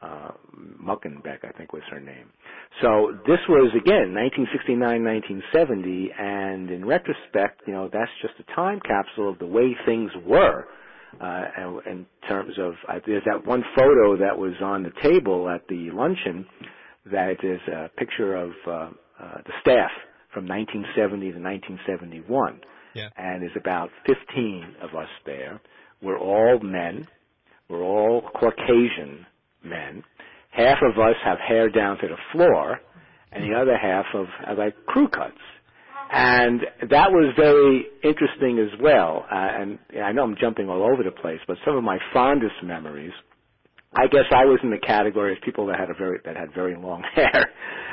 Speaker 5: Muckenbeck, I think was her name. So this was, again, 1969, 1970, and in retrospect, that's just a time capsule of the way things were. In terms of, there's that one photo that was on the table at the luncheon that is a picture of the staff from 1970 to 1971.
Speaker 1: Yeah.
Speaker 5: And there's about 15 of us there. We're all men. We're all Caucasian men. Half of us have hair down to the floor, and the other half have like crew cuts. And that was very interesting as well. And I know I'm jumping all over the place, but some of my fondest memories, I guess I was in the category of people that had very long hair.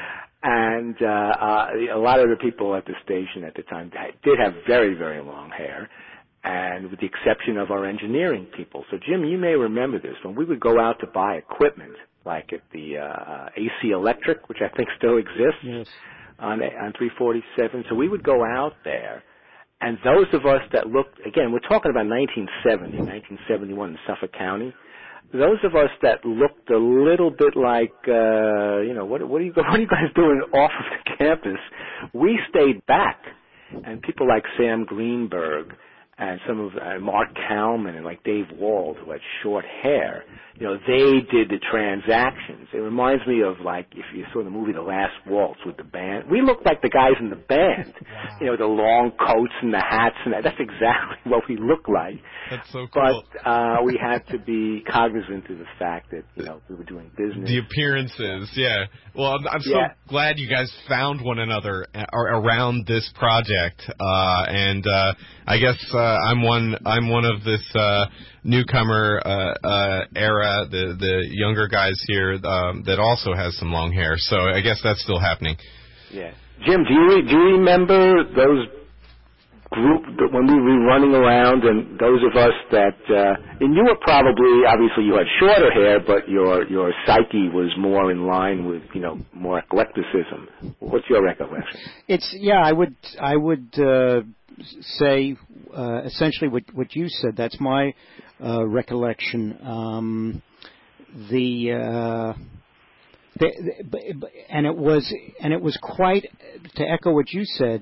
Speaker 5: And a lot of the people at the station at the time did have very, very long hair, and with the exception of our engineering people. So, Jim, you may remember this. When we would go out to buy equipment, like at the AC Electric, which I think still exists,
Speaker 6: yes,
Speaker 5: on 347, so we would go out there, and those of us that looked, again, we're talking about 1970, 1971 in Suffolk County, those of us that looked a little bit like, what are you guys doing off of the campus? We stayed back, and people like Sam Greenberg and some of Mark Kalman and like Dave Wald, who had short hair, you know, they did the transactions. It reminds me of like if you saw the movie The Last Waltz with the band. We looked like the guys in the band, you know, the long coats and the hats and that. That's exactly what we look like.
Speaker 1: That's so cool.
Speaker 5: But we had to be cognizant of the fact that, you know, we were doing business.
Speaker 1: The appearances, yeah. Well, I'm so glad you guys found one another around this project, and I guess I'm one of this newcomer era, the younger guys here that also has some long hair. So I guess that's still happening.
Speaker 5: Yeah, Jim, do you remember those group when we were running around, and those of us that and you were probably, obviously you had shorter hair, but your psyche was more in line with, you know, more eclecticism. What's your recollection?
Speaker 6: I would say essentially what you said. That's my recollection. And it was quite, to echo what you said.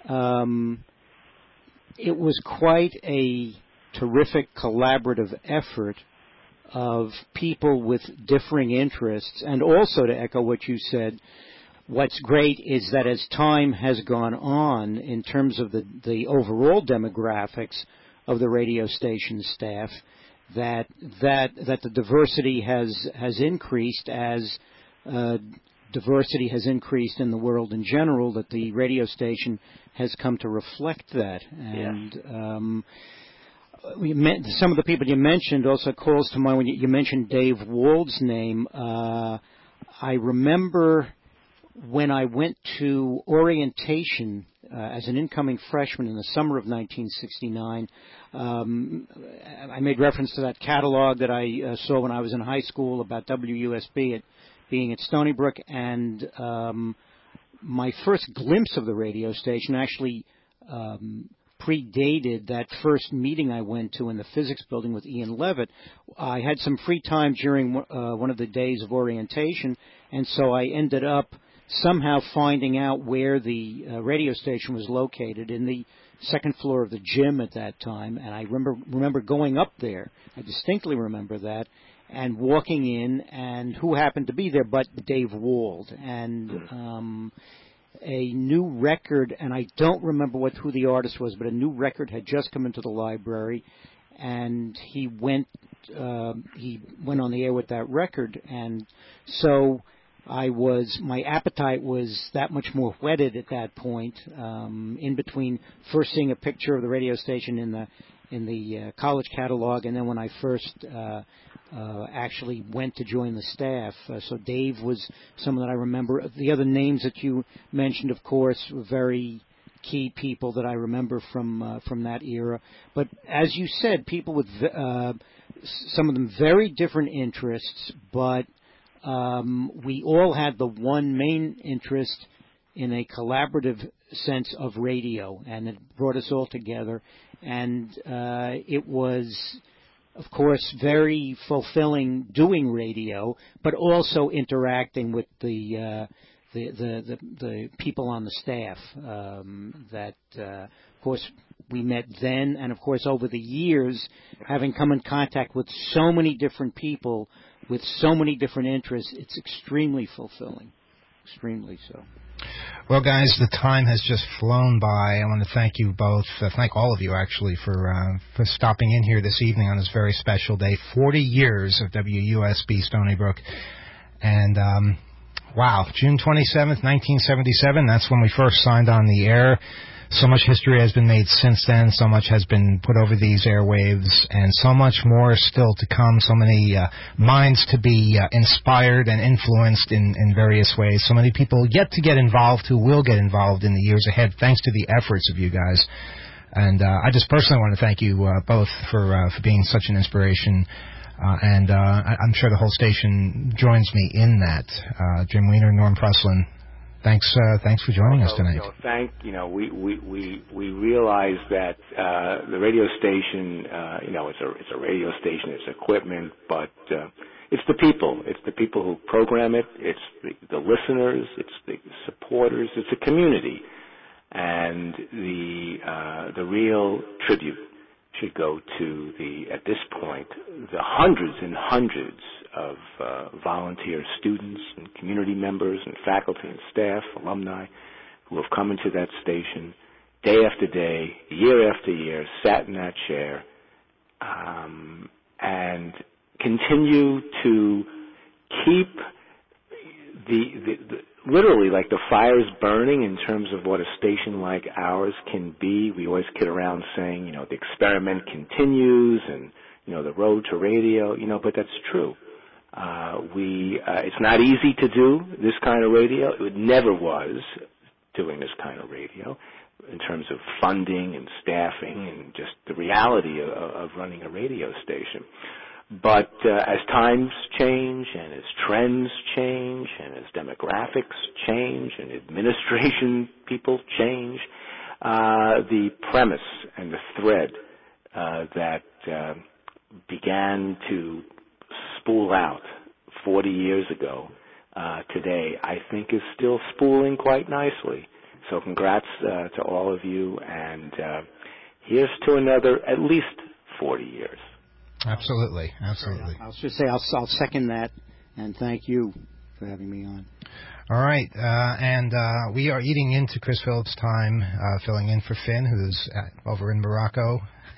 Speaker 6: It was quite a terrific collaborative effort of people with differing interests. And also, to echo what you said, what's great is that as time has gone on, in terms of the overall demographics of the radio station staff, that the diversity has increased as diversity has increased in the world in general, that the radio station has come to reflect that. And some of the people you mentioned also calls to mind when you mentioned Dave Wald's name. I remember when I went to orientation as an incoming freshman in the summer of 1969, I made reference to that catalog that I saw when I was in high school about WUSB being at Stony Brook, and my first glimpse of the radio station actually predated that first meeting I went to in the physics building with Ian Levitt. I had some free time during one of the days of orientation, and so I ended up somehow finding out where the radio station was located in the second floor of the gym at that time. And I remember going up there. I distinctly remember that. And walking in, and who happened to be there but Dave Wald. And a new record, and I don't remember who the artist was, but a new record had just come into the library, and he went on the air with that record. And so my appetite was that much more whetted at that point, in between first seeing a picture of the radio station in the college catalog, and then when I first actually went to join the staff. So Dave was someone that I remember. The other names that you mentioned, of course, were very key people that I remember from that era. But as you said, people with some of them very different interests, but we all had the one main interest in a collaborative sense of radio, and it brought us all together. And it was, of course, very fulfilling doing radio, but also interacting with the people on the staff that, of course, we met then, and of course over the years, having come in contact with so many different people with so many different interests, it's extremely fulfilling, extremely so.
Speaker 2: Well, guys, the time has just flown by. I want to thank you both, thank all of you, actually, for stopping in here this evening on this very special day. 40 years of WUSB Stony Brook. And, wow, June 27th, 1977, that's when we first signed on the air. So much history has been made since then. So much has been put over these airwaves, and so much more still to come. So many minds to be inspired and influenced in various ways. So many people yet to get involved who will get involved in the years ahead, thanks to the efforts of you guys. And I just personally want to thank you both for being such an inspiration. And I'm sure the whole station joins me in that. Jim Weiner, Norm Prusslin. Thanks for joining us tonight.
Speaker 5: We realize that the radio station, it's a radio station, it's equipment, but it's the people. It's the people who program it. It's the listeners. It's the supporters. It's a community, and the real tribute should go to at this point, the hundreds and hundreds of volunteer students and community members and faculty and staff, alumni, who have come into that station day after day, year after year, sat in that chair, and continue to keep the literally like the fires burning in terms of what a station like ours can be. We always kid around saying, the experiment continues and, the road to radio, but that's true. It's not easy to do this kind of radio. It never was doing this kind of radio in terms of funding and staffing and just the reality of running a radio station. But as times change and as trends change and as demographics change and administration people change, the premise and the thread that began to spool out 40 years ago today, I think is still spooling quite nicely. So congrats to all of you, and here's to another at least 40 years.
Speaker 2: Absolutely.
Speaker 6: I'll just say I'll second that, and thank you for having me on.
Speaker 2: All right, and we are eating into Chris Phillips' time, filling in for Finn, who's over in Morocco.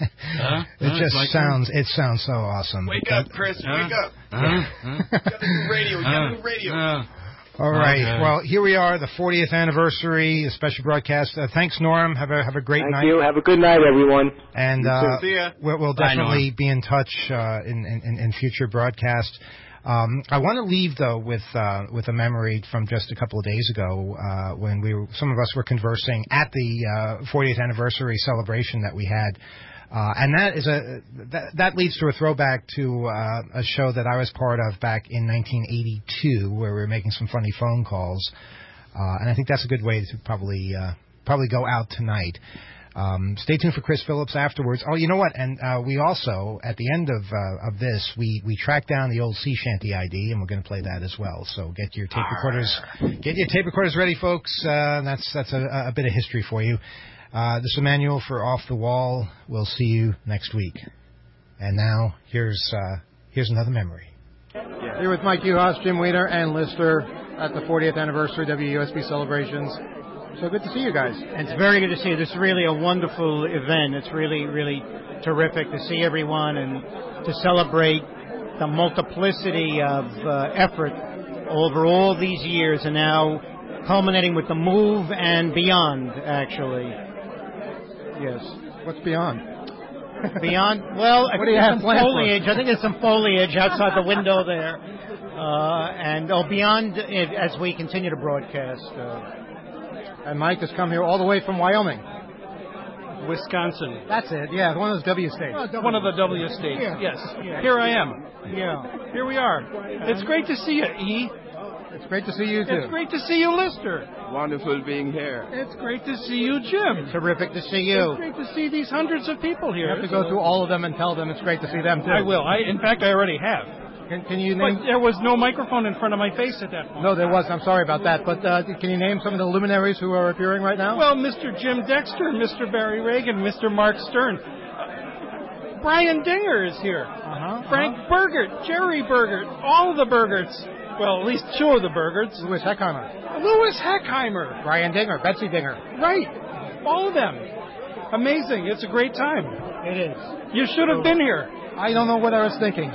Speaker 2: It sounds so awesome.
Speaker 12: Wake up, Chris! Wake up! Got the new radio.
Speaker 2: All right. Well, here we are, the 40th anniversary, a special broadcast. Thanks, Norm. Have a great night.
Speaker 5: Thank you. Have a good night, everyone.
Speaker 2: And
Speaker 12: see ya.
Speaker 2: We'll definitely be in touch in future broadcasts. I want to leave though with a memory from just a couple of days ago when some of us were conversing at the 40th anniversary celebration that we had. And that leads to a throwback to a show that I was part of back in 1982, where we were making some funny phone calls, and I think that's a good way to probably go out tonight. Stay tuned for Chris Phillips afterwards. Oh, you know what? And we also, at the end of this, we tracked down the old sea shanty ID, and we're going to play that as well. So get your tape recorders ready, folks. That's a bit of history for you. This is Emmanuel for Off the Wall. We'll see you next week. And now, here's another memory.
Speaker 13: Here with Mike Uhas, Jim Weiner, and Lister at the 40th anniversary WUSB celebrations. So good to see you guys.
Speaker 6: It's very good to see you. This is really a wonderful event. It's really, really terrific to see everyone and to celebrate the multiplicity of effort over all these years, and now culminating with the move and beyond, actually. Yes.
Speaker 13: What's beyond?
Speaker 6: Beyond? Well,
Speaker 13: what do you have planned?
Speaker 6: Foliage. I think there's some foliage outside the window there. Beyond it as we continue to broadcast.
Speaker 13: And Mike has come here all the way from Wyoming.
Speaker 14: Wisconsin.
Speaker 13: That's it. Yeah, one of those W states.
Speaker 14: One of the W states.
Speaker 13: Yeah.
Speaker 14: Yes.
Speaker 13: Yeah.
Speaker 14: Here I am.
Speaker 13: Yeah.
Speaker 14: Here we are. It's great to see you, E.
Speaker 13: It's great to see you, too.
Speaker 14: It's great to see you, Lister.
Speaker 24: Wonderful being here.
Speaker 14: It's great to see you, Jim.
Speaker 6: Terrific to see you.
Speaker 14: It's great to see these hundreds of people here.
Speaker 13: You have to go through all of them and tell them it's great to see them, too.
Speaker 14: I will. In fact, I already have.
Speaker 13: Can you name...
Speaker 14: But there was no microphone in front of my face at that point.
Speaker 13: No, there wasn't. I'm sorry about that. But can you name some of the luminaries who are appearing right now?
Speaker 14: Well, Mr. Jim Dexter, Mr. Barry Reagan, Mr. Mark Stern. Brian Dinger is here. Frank Burgert, Jerry Burgert, all the Burgerts. Well, at least two of the Burgerts.
Speaker 13: Louis Heckheimer.
Speaker 14: Brian
Speaker 13: Dinger, Betsy Dinger.
Speaker 14: Right. All of them. Amazing. It's a great time.
Speaker 6: It is.
Speaker 14: You should have been here.
Speaker 13: I don't know what I was thinking.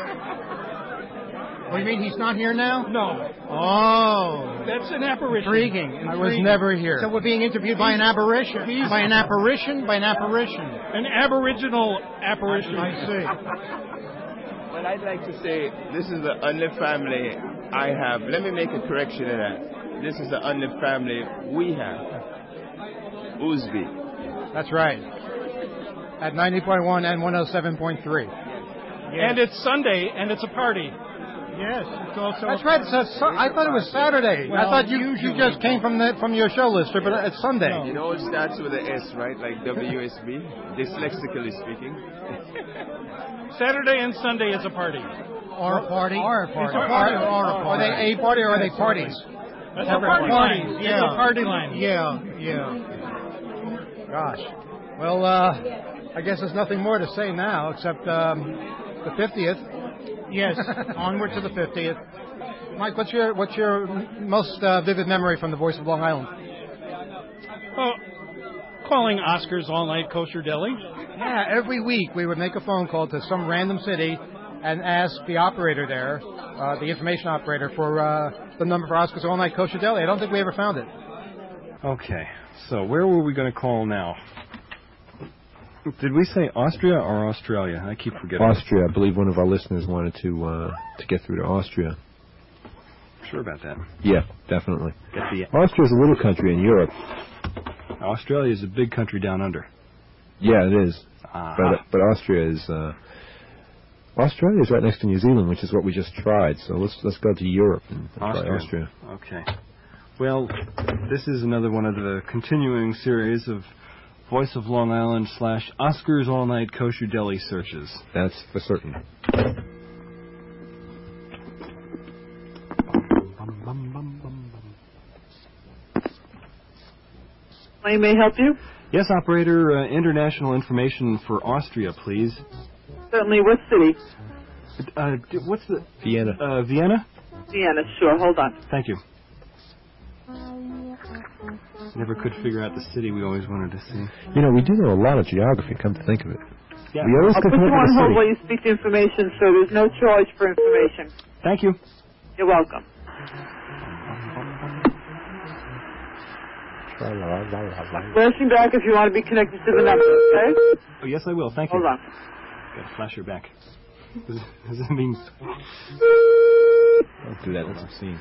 Speaker 13: What do you mean he's not here now?
Speaker 14: No.
Speaker 13: Oh.
Speaker 14: That's an apparition.
Speaker 13: Intriguing. I was never here.
Speaker 6: So we're being interviewed by an apparition. By an apparition? By an apparition.
Speaker 14: An aboriginal apparition.
Speaker 13: I see.
Speaker 24: Well, I'd like to say this is the only family I have. Let me make a correction to that. This is the only family we have. Oosby.
Speaker 13: That's right. At 90.1 and 107.3.
Speaker 14: Yes. And it's Sunday, and it's a party.
Speaker 6: Yes, it's also.
Speaker 13: That's right. I thought it was Saturday.
Speaker 6: Well,
Speaker 13: I thought you just came from your show, Lister, but it's Sunday.
Speaker 24: You know it starts with an S, right? Like WSB, dyslexically speaking.
Speaker 14: Saturday and Sunday is a party.
Speaker 6: Or a party.
Speaker 13: Or a party.
Speaker 6: It's a party or a party.
Speaker 13: Are they a party or are they parties?
Speaker 14: That's a party line.
Speaker 6: Yeah.
Speaker 14: It's a party line.
Speaker 6: Yeah.
Speaker 13: Gosh. Well, I guess there's nothing more to say now except the 50th.
Speaker 6: Yes,
Speaker 13: onward to the 50th. Mike, what's your most vivid memory from the Voice of Long Island?
Speaker 14: Well, calling Oscar's All Night Kosher Deli.
Speaker 13: Yeah, every week we would make a phone call to some random city and ask the operator there, the information operator, for the number for Oscar's All Night Kosher Deli. I don't think we ever found it.
Speaker 8: Okay, so where were we going to call now? Did we say Austria or Australia? I keep forgetting.
Speaker 15: Austria. I believe one of our listeners wanted to get through to Austria.
Speaker 8: Sure about that?
Speaker 15: Yeah, definitely. Austria's a little country in Europe.
Speaker 8: Australia is a big country down under.
Speaker 15: Yeah, it is. But Austria is Australia is right next to New Zealand, which is what we just tried. So let's go to Europe and try Austria.
Speaker 8: Okay. Well, this is another one of the continuing series of Voice of Long Island / Oscar's All Night Kosher Deli searches.
Speaker 15: That's for certain.
Speaker 17: I may help you?
Speaker 8: Yes, operator. International information for Austria, please.
Speaker 17: Certainly. What city?
Speaker 8: What's the...
Speaker 15: Vienna.
Speaker 8: Vienna?
Speaker 17: Vienna, sure. Hold on.
Speaker 8: Thank you. Never could figure out the city we always wanted to see.
Speaker 15: You know, we do know a lot of geography, come to think of it.
Speaker 8: Yeah.
Speaker 15: We always
Speaker 17: I'll put you on hold while you speak to information, so there's no charge for information.
Speaker 8: Thank you.
Speaker 17: You're welcome. Flashing back if you want to be connected to the number, okay?
Speaker 8: Oh, yes, I will. Thank you.
Speaker 17: Hold on.
Speaker 8: Got to flash her back. Does that mean...
Speaker 15: Don't do that. That's obscene.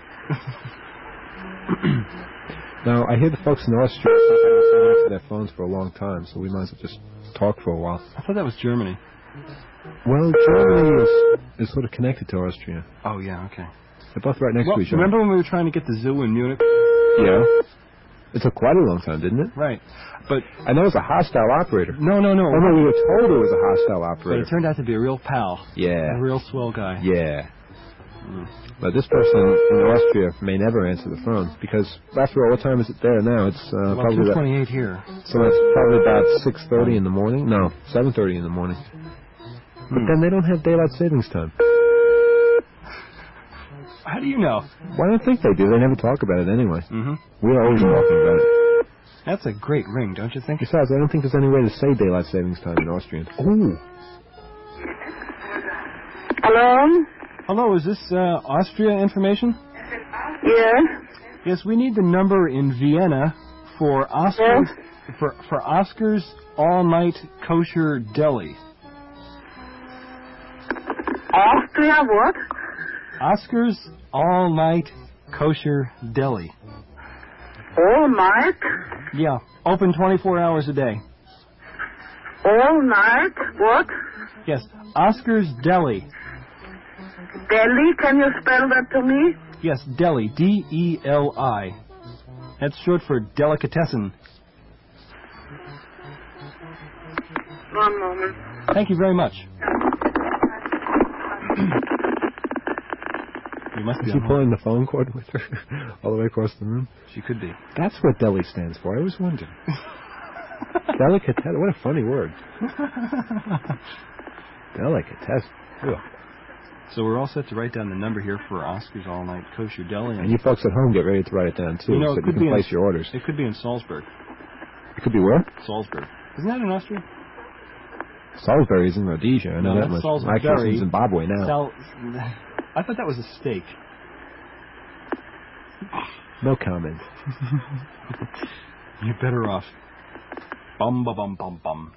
Speaker 15: Now, I hear the folks in Austria haven't answered their phones for a long time, so we might as well just talk for a while.
Speaker 8: I thought that was Germany.
Speaker 15: Well, Germany is sort of connected to Austria.
Speaker 8: Oh, yeah, okay.
Speaker 15: They're both right next to each other.
Speaker 8: Remember when we were trying to get the zoo in Munich?
Speaker 15: Yeah. It took quite a long time, didn't it?
Speaker 8: Right.
Speaker 15: But and that was a hostile operator.
Speaker 8: No.
Speaker 15: Oh, no, we were told it was a hostile operator.
Speaker 8: But it turned out to be a real pal.
Speaker 15: Yeah.
Speaker 8: A real swell guy.
Speaker 15: Yeah. But this person in Austria may never answer the phone because, after all, what time is it there now? It's probably
Speaker 8: 2:28 here.
Speaker 15: So it's probably about 6:30 in the morning. No, 7:30 in the morning. But then they don't have daylight savings time.
Speaker 8: How do you know?
Speaker 15: Well, I don't think they do. They never talk about it anyway.
Speaker 8: Mm-hmm.
Speaker 15: We're always talking about it.
Speaker 8: That's a great ring, don't you think?
Speaker 15: Besides, I don't think there's any way to say daylight savings time in Austrian. Ooh.
Speaker 17: Hello?
Speaker 8: Hello, is this Austria information?
Speaker 17: Yeah.
Speaker 8: Yes, we need the number in Vienna for Oscar's, for Oscar's All Night Kosher Deli.
Speaker 17: Austria what?
Speaker 8: Oscar's All Night Kosher Deli.
Speaker 17: All night?
Speaker 8: Yeah, open 24 hours a day.
Speaker 17: All night? What?
Speaker 8: Yes, Oscar's Deli.
Speaker 17: Deli? Can you spell that to me?
Speaker 8: Yes, Deli. D-E-L-I. That's short for delicatessen.
Speaker 17: One moment.
Speaker 8: Thank you very much. You must be
Speaker 15: Is she pulling the phone cord with her all the way across the room?
Speaker 8: She could be.
Speaker 15: That's what deli stands for. I always wondered. Delicatessen. What a funny word. Delicatessen. Ugh.
Speaker 8: So we're all set to write down the number here for Oscar's All Night Kosher Deli.
Speaker 15: And you folks at home get ready to write it down, too, so you can place your orders.
Speaker 8: It could be in Salzburg.
Speaker 15: It could be where?
Speaker 8: Salzburg. Isn't that in Austria?
Speaker 15: Salisbury is in Rhodesia. I know that much.
Speaker 8: Salisbury.
Speaker 15: Actually, it's in Zimbabwe now.
Speaker 8: I thought that was a steak.
Speaker 15: No comment.
Speaker 8: You're better off. Bum, bum, bum, bum, bum.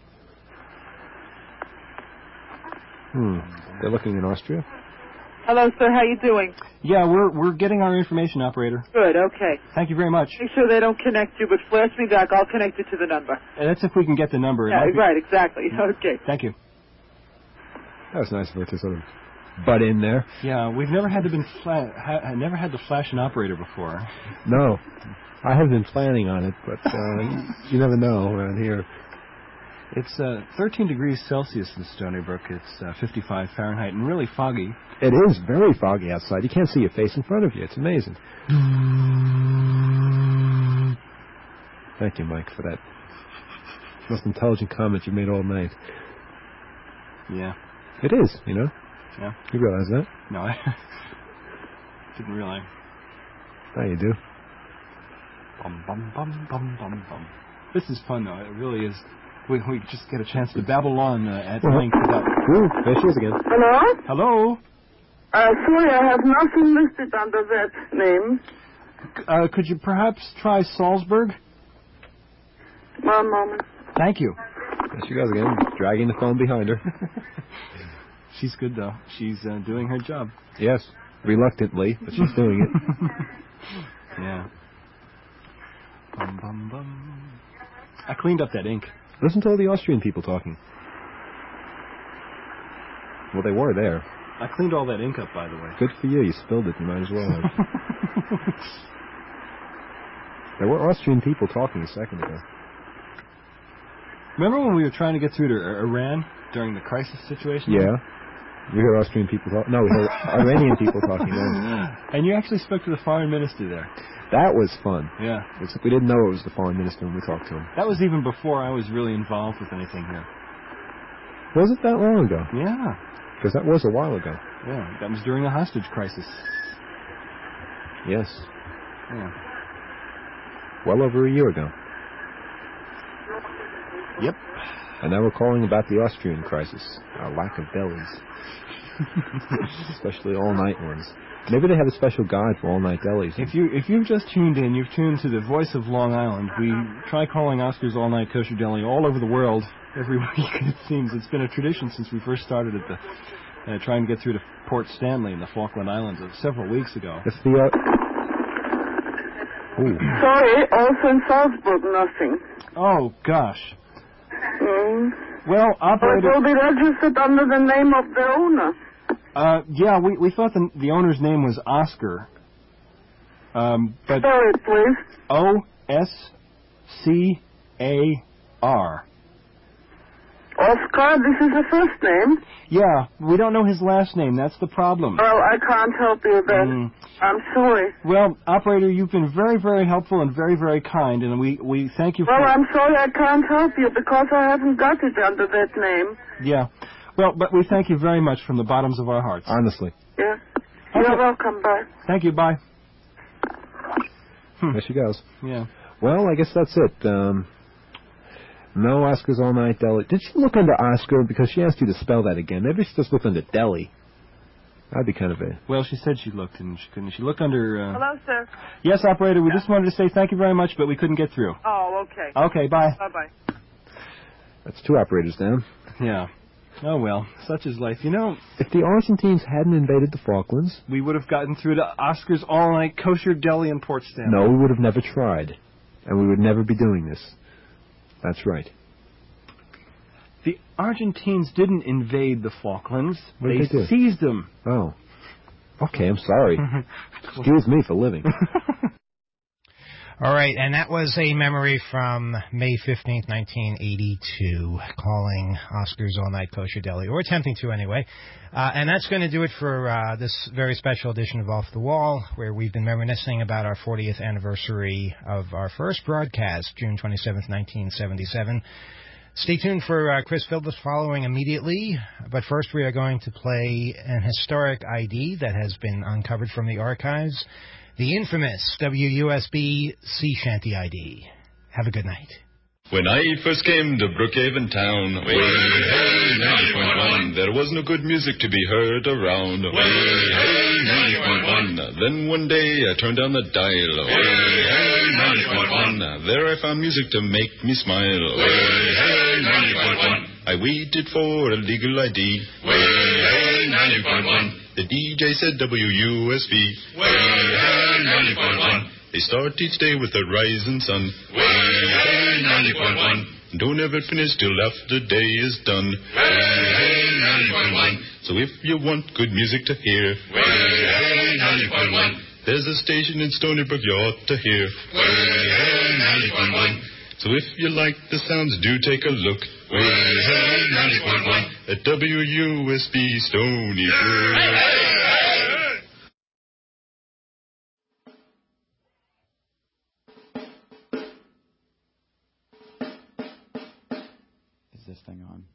Speaker 15: They're looking in Austria?
Speaker 17: Hello, sir. How you doing?
Speaker 8: Yeah, we're getting our information, operator.
Speaker 17: Good, okay.
Speaker 8: Thank you very much.
Speaker 17: Make sure they don't connect you, but flash me back. I'll connect you to the number.
Speaker 8: That's if we can get the number.
Speaker 17: Yeah, right, exactly. Okay.
Speaker 8: Thank you.
Speaker 15: That was nice of her to sort of butt in there.
Speaker 8: Yeah, we've never had to never had to flash an operator before.
Speaker 15: No, I have been planning on it, but you never know around here.
Speaker 8: It's 13 degrees Celsius in Stony Brook. It's 55 Fahrenheit and really foggy.
Speaker 15: It is very foggy outside. You can't see your face in front of you. It's amazing. Thank you, Mike, for that Most intelligent comment you've made all night.
Speaker 8: Yeah.
Speaker 15: It is, you know?
Speaker 8: Yeah.
Speaker 15: You realize that?
Speaker 8: No, I didn't realize.
Speaker 15: Now you do.
Speaker 8: Bum, bum, bum, bum, bum, bum. This is fun, though. It really is. We just get a chance to babble on at length without...
Speaker 15: Ooh, there she is again.
Speaker 17: Hello?
Speaker 8: Hello?
Speaker 17: Sorry, I have nothing listed under that name.
Speaker 8: Could you perhaps try Salzburg?
Speaker 17: One moment.
Speaker 8: Thank you.
Speaker 15: There she goes again, dragging the phone behind her.
Speaker 8: She's good, though. She's doing her job.
Speaker 15: Yes, reluctantly, but she's doing it.
Speaker 8: Yeah. Bum, bum, bum. I cleaned up that ink.
Speaker 15: Listen to all the Austrian people talking. Well, they were there.
Speaker 8: I cleaned all that ink up, by the way.
Speaker 15: Good for you. You spilled it. You might as well have. There were Austrian people talking a second ago.
Speaker 8: Remember when we were trying to get through to Iran during the crisis situation?
Speaker 15: Yeah. We heard Austrian people talk. No, we heard Iranian people talking.
Speaker 8: And you actually spoke to the foreign minister there.
Speaker 15: That was fun.
Speaker 8: Yeah.
Speaker 15: Except we didn't know it was the foreign minister when we talked to him.
Speaker 8: That was even before I was really involved with anything here.
Speaker 15: Was it that long ago?
Speaker 8: Yeah.
Speaker 15: Because that was a while ago.
Speaker 8: Yeah, that was during the hostage crisis.
Speaker 15: Yes.
Speaker 8: Yeah.
Speaker 15: Well over a year ago.
Speaker 8: Yep.
Speaker 15: And now we're calling about the Austrian crisis. Our lack of delis. Especially all-night ones. Maybe they have a special guide for all-night delis.
Speaker 8: If you've just tuned in, you've tuned to the Voice of Long Island. We try calling Oscar's All-Night Kosher Deli all over the world every week, it seems. It's been a tradition since we first started at the trying to get through to Port Stanley in the Falkland Islands several weeks ago.
Speaker 15: It's the...
Speaker 17: Sorry, also in Salzburg, nothing.
Speaker 8: Oh, gosh. Well, operator...
Speaker 17: It will be registered under the name of the owner.
Speaker 8: Yeah, we thought the owner's name was Oscar. But
Speaker 17: Spell it, please.
Speaker 8: O-S-C-A-R.
Speaker 17: Oscar, this is the first name?
Speaker 8: Yeah, we don't know his last name. That's the problem.
Speaker 17: Well, I can't help you then. I'm sorry.
Speaker 8: Well, operator, you've been very, very helpful and very, very kind, and we thank you for...
Speaker 17: Well, I'm sorry I can't help you because I haven't got it under that name.
Speaker 8: Yeah. Well, but we thank you very much from the bottoms of our hearts.
Speaker 15: Honestly.
Speaker 17: Yeah. You're welcome. Bye.
Speaker 8: Thank you. Bye.
Speaker 15: There she goes.
Speaker 8: Yeah.
Speaker 15: Well, I guess that's it. No Oscar's All-Night Deli. Did she look under Oscar? Because she asked you to spell that again. Maybe she just looked under Deli. That'd be kind of a...
Speaker 8: Well, she said she looked, and she couldn't. She looked under...
Speaker 17: Hello, sir.
Speaker 8: Yes, operator, we just wanted to say thank you very much, but we couldn't get through.
Speaker 17: Oh, okay.
Speaker 8: Okay, bye.
Speaker 17: Bye-bye.
Speaker 15: That's 2 operators down.
Speaker 8: Yeah. Oh, well, such is life. You know...
Speaker 15: If the Argentines hadn't invaded the Falklands...
Speaker 8: We would have gotten through to Oscar's All-Night Kosher Deli in Port Stanley.
Speaker 15: No, we would have never tried. And we would never be doing this. That's right.
Speaker 8: The Argentines didn't invade the Falklands.
Speaker 15: What did they do?
Speaker 8: Seized them.
Speaker 15: Oh. Okay, I'm sorry. Excuse me for living.
Speaker 2: All right, and that was a memory from May 15th, 1982, calling Oscar's All-Night Kosher Deli, or attempting to anyway. And that's going to do it for this very special edition of Off the Wall, where we've been reminiscing about our 40th anniversary of our first broadcast, June 27th, 1977. Stay tuned for Chris Phillips following immediately, but first we are going to play an historic ID that has been uncovered from the archives, the infamous WUSB Sea Shanty ID. Have a good night.
Speaker 3: When I first came to Brookhaven town, way, hey, 90.1, there was no good music to be heard around. Way, hey, 90.1, then one day I turned down the dial. Way, hey, 90.1, there I found music to make me smile. Way, hey, 90.1, I waited for a legal ID. Way, hey, 90.1, the DJ said WUSB. Way, hey, 90.1, they start each day with the rising sun. Way, hey, 90.1, don't ever finish till after the day is done. Way, hey, 90.1, so if you want good music to hear, way, hey, 90.1, there's a station in Stony Brook you ought to hear. Way, hey, 90.1, so if you like the sounds, do take a look. Way, hey, 90.1, at WUSB Stony Brook. Hey, hey, hey.
Speaker 16: this thing on.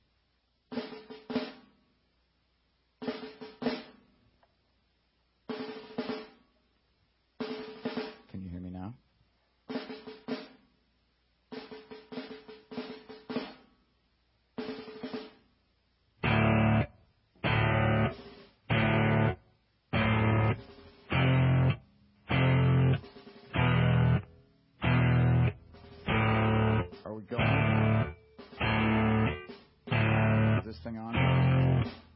Speaker 16: Can you hear me now? Are we going? Is this thing on?